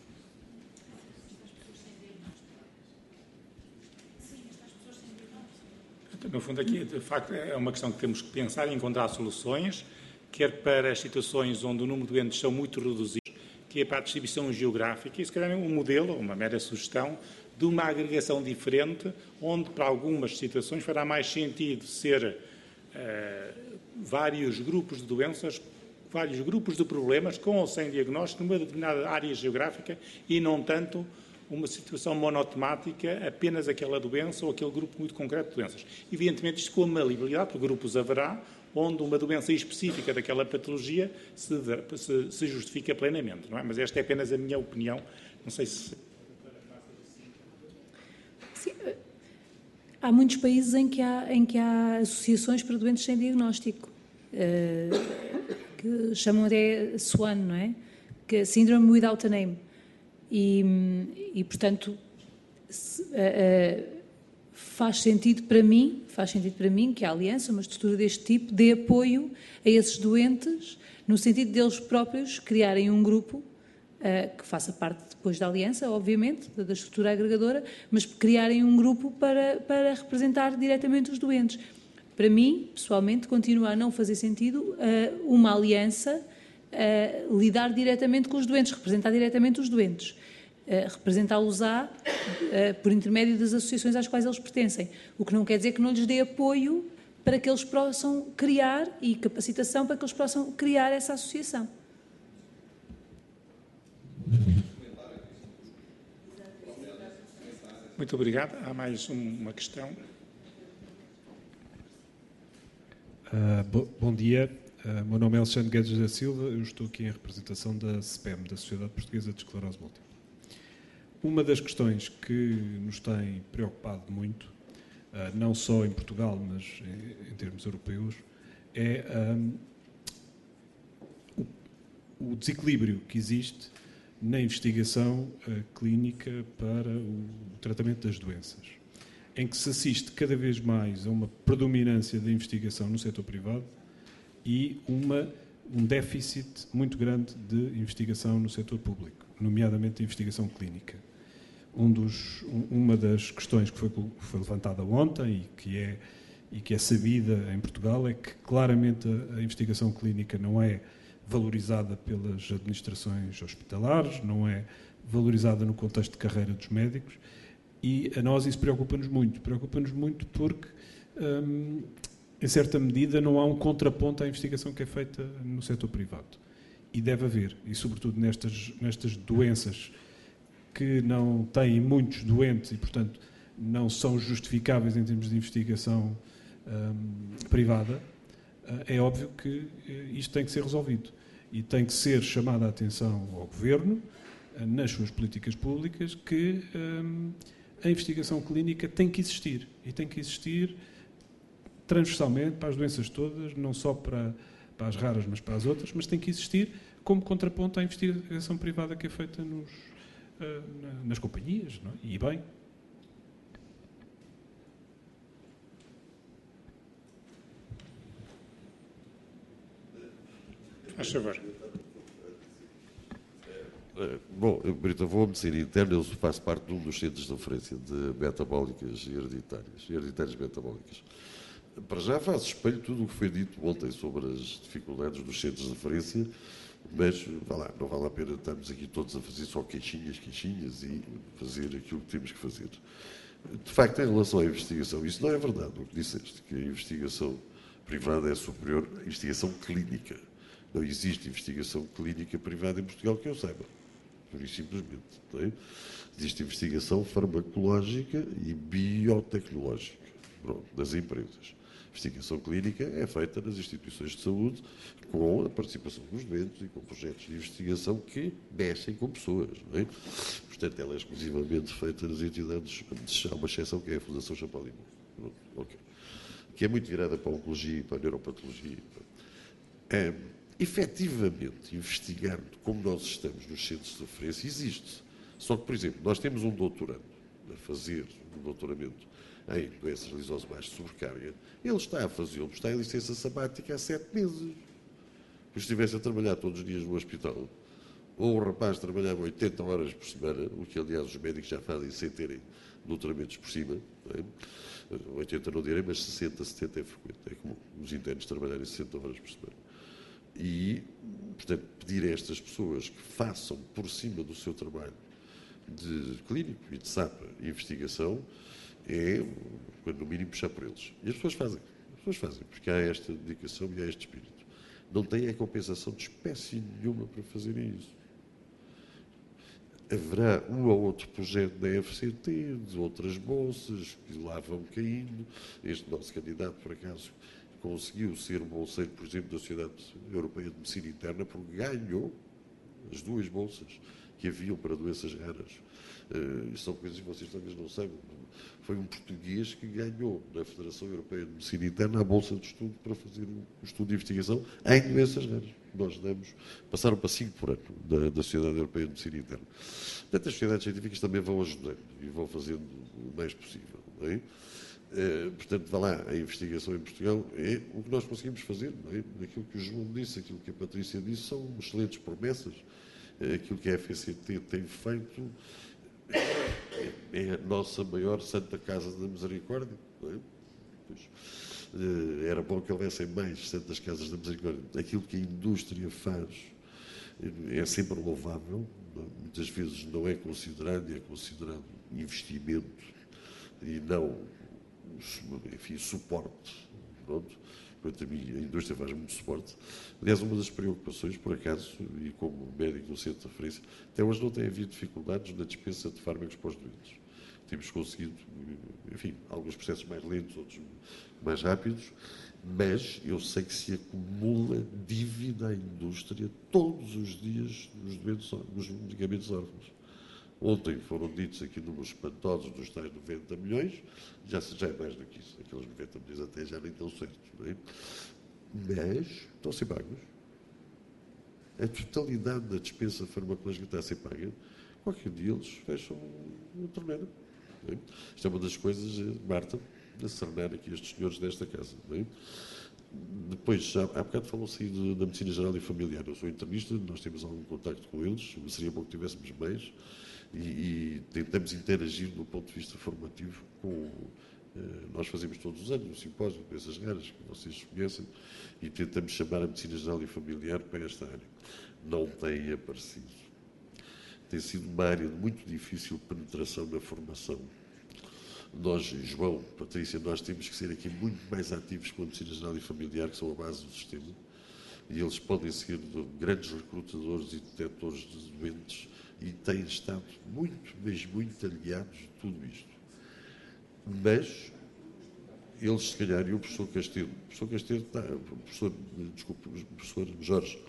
No fundo, aqui, de facto, é uma questão que temos que pensar e encontrar soluções, quer para as situações onde o número de doentes são muito reduzidos, que é para a distribuição geográfica, e se calhar um modelo, uma mera sugestão, de uma agregação diferente, onde para algumas situações fará mais sentido ser uh, vários grupos de doenças, vários grupos de problemas, com ou sem diagnóstico, numa determinada área geográfica, e não tanto uma situação monotemática, apenas aquela doença ou aquele grupo muito concreto de doenças. Evidentemente, isto com a malibilidade, porque grupos haverá, onde uma doença específica daquela patologia se, se, se justifica plenamente, não é? Mas esta é apenas a minha opinião, não sei se... Sim, há muitos países em que há, em que há associações para doentes sem diagnóstico, uh, que chamam até SWAN, não é? Que é Syndrome Without a Name. E, e portanto, se, uh, uh, faz sentido para mim, faz sentido para mim que a Aliança, uma estrutura deste tipo, dê apoio a esses doentes, no sentido deles próprios criarem um grupo uh, que faça parte depois da Aliança, obviamente, da estrutura agregadora, mas criarem um grupo para, para representar diretamente os doentes. Para mim, pessoalmente, continua a não fazer sentido uh, uma aliança uh, lidar diretamente com os doentes, representar diretamente os doentes. Uh, representá-los-á uh, por intermédio das associações às quais eles pertencem. O que não quer dizer que não lhes dê apoio para que eles possam criar e capacitação para que eles possam criar essa associação. Muito obrigado. Há mais uma questão. Uh, bo, bom dia. Uh, meu nome é Alexandre Guedes da Silva. Eu estou aqui em representação da S P E M, da Sociedade Portuguesa de Esclerose Múltipla. Uma das questões que nos tem preocupado muito, uh, não só em Portugal, mas em, em termos europeus, é um, o, o desequilíbrio que existe na investigação uh, clínica para o, o tratamento das doenças, em que se assiste cada vez mais a uma predominância da investigação no setor privado e uma, um déficit muito grande de investigação no setor público, nomeadamente a investigação clínica. Um dos, uma das questões que foi, foi levantada ontem e que, é, e que é sabida em Portugal é que claramente a, a investigação clínica não é valorizada pelas administrações hospitalares, não é valorizada no contexto de carreira dos médicos, e a nós isso preocupa-nos muito. Preocupa-nos muito porque, hum, em certa medida, não há um contraponto à investigação que é feita no setor privado. E deve haver, e sobretudo nestas, nestas doenças que não têm muitos doentes e, portanto, não são justificáveis em termos de investigação hum, privada, é óbvio que isto tem que ser resolvido. E tem que ser chamada a atenção ao Governo, nas suas políticas públicas, que hum, a investigação clínica tem que existir. E tem que existir transversalmente para as doenças todas, não só para, para as raras, mas para as outras, mas tem que existir como contraponto à investigação privada que é feita nos, uh, nas companhias, não é? E bem. Faz favor. Bom, Brita, vou a medicina interna, eu faço parte de um dos centros de referência de metabólicas e hereditárias, hereditárias metabólicas. Para já faz espelho tudo o que foi dito ontem sobre as dificuldades dos centros de referência, mas vá lá, não vale a pena estarmos aqui todos a fazer só queixinhas, queixinhas e fazer aquilo que temos que fazer. De facto, em relação à investigação, isso não é verdade, o que disseste, que a investigação privada é superior à investigação clínica. Não existe investigação clínica privada em Portugal que eu saiba, por isso simplesmente. Não é? Existe investigação farmacológica e biotecnológica, pronto, das empresas. A investigação clínica é feita nas instituições de saúde com a participação dos doentes e com projetos de investigação que mexem com pessoas. Não é? Portanto, ela é exclusivamente feita nas entidades, há uma exceção que é a Fundação Champalimau, okay. Que é muito virada para a oncologia e para a neuropatologia. É, efetivamente, investigar como nós estamos nos centros de referência existe. Só que, por exemplo, nós temos um doutorando a fazer um doutoramento em doenças lisosomais de sobrecarga, ele está a fazê-lo, está em licença sabática há sete meses. Se estivesse a trabalhar todos os dias no hospital, ou um rapaz trabalhava oitenta horas por semana, o que, aliás, os médicos já fazem sem terem doutoramentos por cima, não é? oitenta não direi, mas sessenta, setenta é frequente. É comum os internos trabalharem sessenta horas por semana. E, portanto, pedir a estas pessoas que façam por cima do seu trabalho de clínico e de S A P investigação é, no mínimo, puxar por eles. E as pessoas fazem. As pessoas fazem, porque há esta dedicação e há este espírito. Não têm a compensação de espécie nenhuma para fazerem isso. Haverá um ou outro projeto da F C T, de outras bolsas, que lá vão caindo. Este nosso candidato, por acaso, conseguiu ser bolseiro, por exemplo, da Sociedade Europeia de Medicina Interna, porque ganhou as duas bolsas que haviam para doenças raras. Uh, são coisas que vocês talvez não sabem. Foi um português que ganhou na Federação Europeia de Medicina Interna a bolsa de estudo para fazer um estudo de investigação em doenças raras. Nós damos, passaram para cinco por ano da, da Sociedade Europeia de Medicina Interna. Portanto, as sociedades científicas também vão ajudando e vão fazendo o mais possível. Não é? Uh, portanto, vá lá, a investigação em Portugal é o que nós conseguimos fazer. Não é? Aquilo que o João disse, aquilo que a Patrícia disse, são excelentes promessas. Uh, aquilo que a F C T tem feito é, é a nossa maior Santa Casa da Misericórdia. Não é? Pois, uh, era bom que houvessem mais Santas Casas da Misericórdia. Aquilo que a indústria faz é sempre louvável. Não? Muitas vezes não é considerado, é considerado investimento e não, enfim, suporte. Pronto. Quanto a mim, a indústria faz muito suporte. Aliás, uma das preocupações, por acaso, e como médico no centro de referência, até hoje não tem havido dificuldades na dispensa de fármacos para os doentes. Temos conseguido, enfim, alguns processos mais lentos, outros mais rápidos, mas eu sei que se acumula dívida à indústria todos os dias nos, doentes, nos medicamentos órfãos. Ontem foram ditos aqui números espantosos dos tais noventa milhões, já, já é mais do que isso. Aqueles noventa milhões até já nem estão certos, não é? Mas estão a ser pagos. A totalidade da dispensa farmacológica está a ser paga. Qualquer dia eles fecham a torneira. É? Isto é uma das coisas, Marta, a serenar aqui estes senhores desta casa. Não é? Depois, já, há bocado falou-se aí da medicina geral e familiar. Eu sou internista, nós temos algum contacto com eles, seria bom que tivéssemos mais. E, e tentamos interagir do ponto de vista formativo com... Eh, nós fazemos todos os anos um simpósio de doenças raras, que vocês conhecem, e tentamos chamar a medicina geral e familiar para esta área. Não tem aparecido. Tem sido uma área de muito difícil penetração na formação. Nós, João, Patrícia, nós temos que ser aqui muito mais ativos com a medicina geral e familiar, que são a base do sistema, e eles podem ser grandes recrutadores e detectores de doentes, e têm estado muito, mas muito aliados de tudo isto. Mas eles, se calhar, e o professor Castedo, o professor Castedo está, o professor, desculpe, o professor Jorge,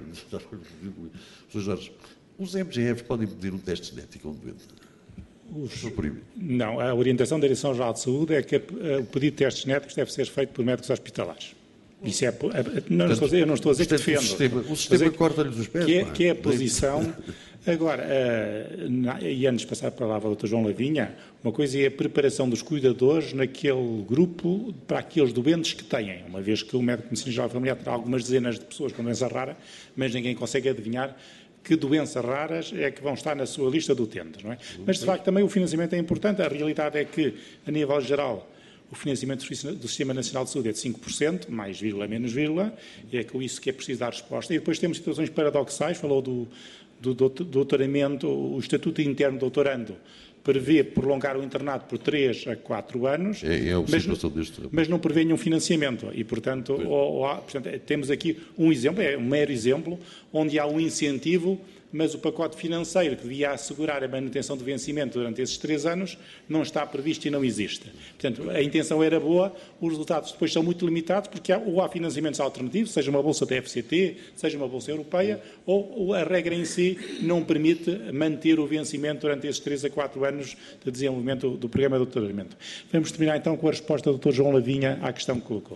o professor Jorge, os M G F podem pedir um teste genético a um doente? Os, não, a orientação da Direção-Geral de Saúde é que o pedido de testes genéticos deve ser feito por médicos hospitalares. Isso é, não, portanto, não estou a dizer, eu não estou a dizer que defendo. O sistema, o sistema corta-lhes os pés. Que é, que é a posição... Agora, uh, e antes de passar a palavra ao doutor João Lavinha, uma coisa é a preparação dos cuidadores naquele grupo para aqueles doentes que têm, uma vez que o médico de medicina geral e familiar terá algumas dezenas de pessoas com doença rara, mas ninguém consegue adivinhar que doenças raras é que vão estar na sua lista de utentes, não é? Mas, de facto, também o financiamento é importante. A realidade é que, a nível geral, o financiamento do Sistema Nacional de Saúde é de cinco por cento, mais vírgula, menos vírgula, e é com isso que é preciso dar resposta. E depois temos situações paradoxais, falou do... do doutoramento, o Estatuto Interno de Doutorando prevê prolongar o internato por três a quatro anos, é, é a mas, deste mas não prevê nenhum financiamento. E, portanto, ou, ou, portanto, temos aqui um exemplo, é um mero exemplo, onde há um incentivo, mas o pacote financeiro que devia assegurar a manutenção do vencimento durante esses três anos não está previsto e não existe. Portanto, a intenção era boa, os resultados depois são muito limitados, porque há, ou há financiamentos alternativos, seja uma bolsa da F C T, seja uma bolsa europeia, ou, ou a regra em si não permite manter o vencimento durante esses três a quatro anos de desenvolvimento do programa de doutoramento. Vamos terminar então com a resposta do doutor João Lavinha à questão que colocou.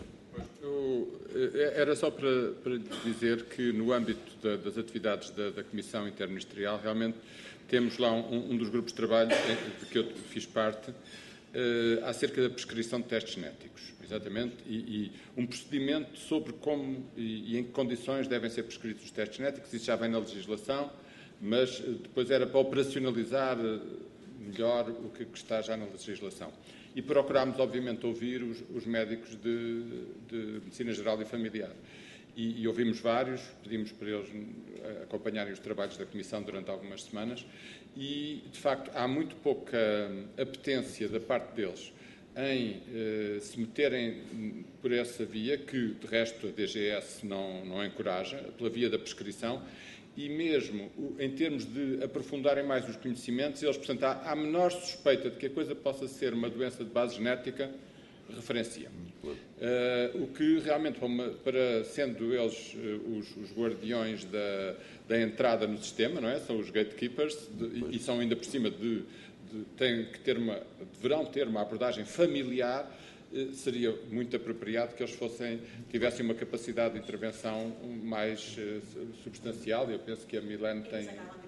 Era só para, para dizer que, no âmbito da, das atividades da, da Comissão Interministerial, realmente temos lá um, um dos grupos de trabalho de que eu fiz parte, uh, acerca da prescrição de testes genéticos, exatamente, e, e um procedimento sobre como e, e em que condições devem ser prescritos os testes genéticos. Isso já vem na legislação, mas depois era para operacionalizar melhor o que, que está já na legislação. E procurámos, obviamente, ouvir os, os médicos de, de medicina geral e familiar. e, e ouvimos vários, pedimos para eles acompanharem os trabalhos da Comissão durante algumas semanas e, de facto, há muito pouca apetência da parte deles em eh, se meterem por essa via, que, de resto, a D G S não, não encoraja, pela via da prescrição, e mesmo em termos de aprofundarem mais os conhecimentos, eles, portanto, há a menor suspeita de que a coisa possa ser uma doença de base genética, referenciam. Uh, o que realmente, para, sendo eles uh, os, os guardiões da, da entrada no sistema, não é? São os gatekeepers, de, e são ainda por cima de, de têm que ter uma, deverão ter uma abordagem familiar, uh, seria muito apropriado que eles fossem, tivessem uma capacidade de intervenção mais uh, substancial. Eu penso que a Milene tem...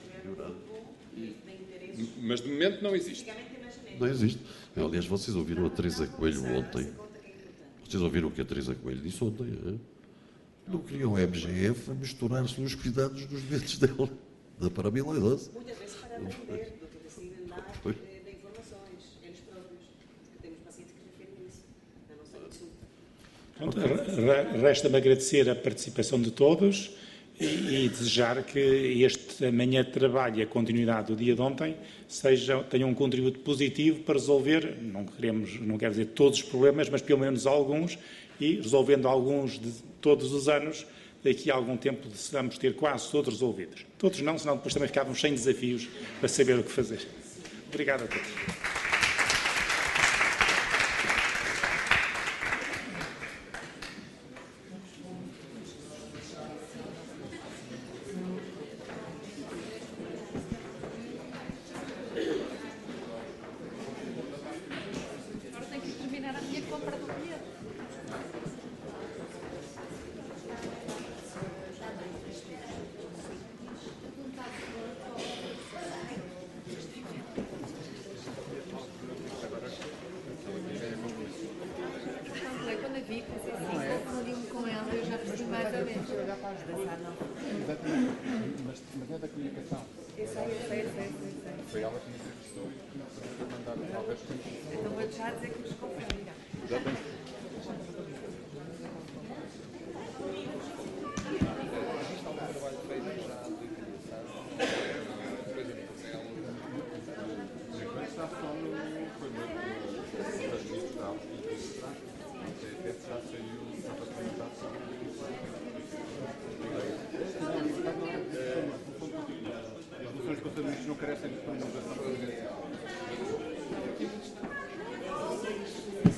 Mas de momento não existe. Não existe. Aliás, vocês ouviram a Teresa Coelho ontem. Vocês ouviram o que a Teresa Coelho disse ontem? Hein? Não queriam o M G F a misturar-se nos cuidados dos doentes dela, da paramiloidose. Muitas vezes para aprender do que decidem dar de, de informações, eles próprios, porque temos pacientes que referem isso na nossa consulta. Pronto, resta-me agradecer a participação de todos e, e desejar que este amanhã de trabalho e a continuidade do dia de ontem seja, tenham um contributo positivo para resolver, não queremos, não quero dizer todos os problemas, mas pelo menos alguns, e resolvendo alguns de todos os anos, daqui a algum tempo decidamos ter quase todos resolvidos. Todos não, senão depois também ficávamos sem desafios para saber o que fazer. Obrigado a todos. Não carecem de disponibilização.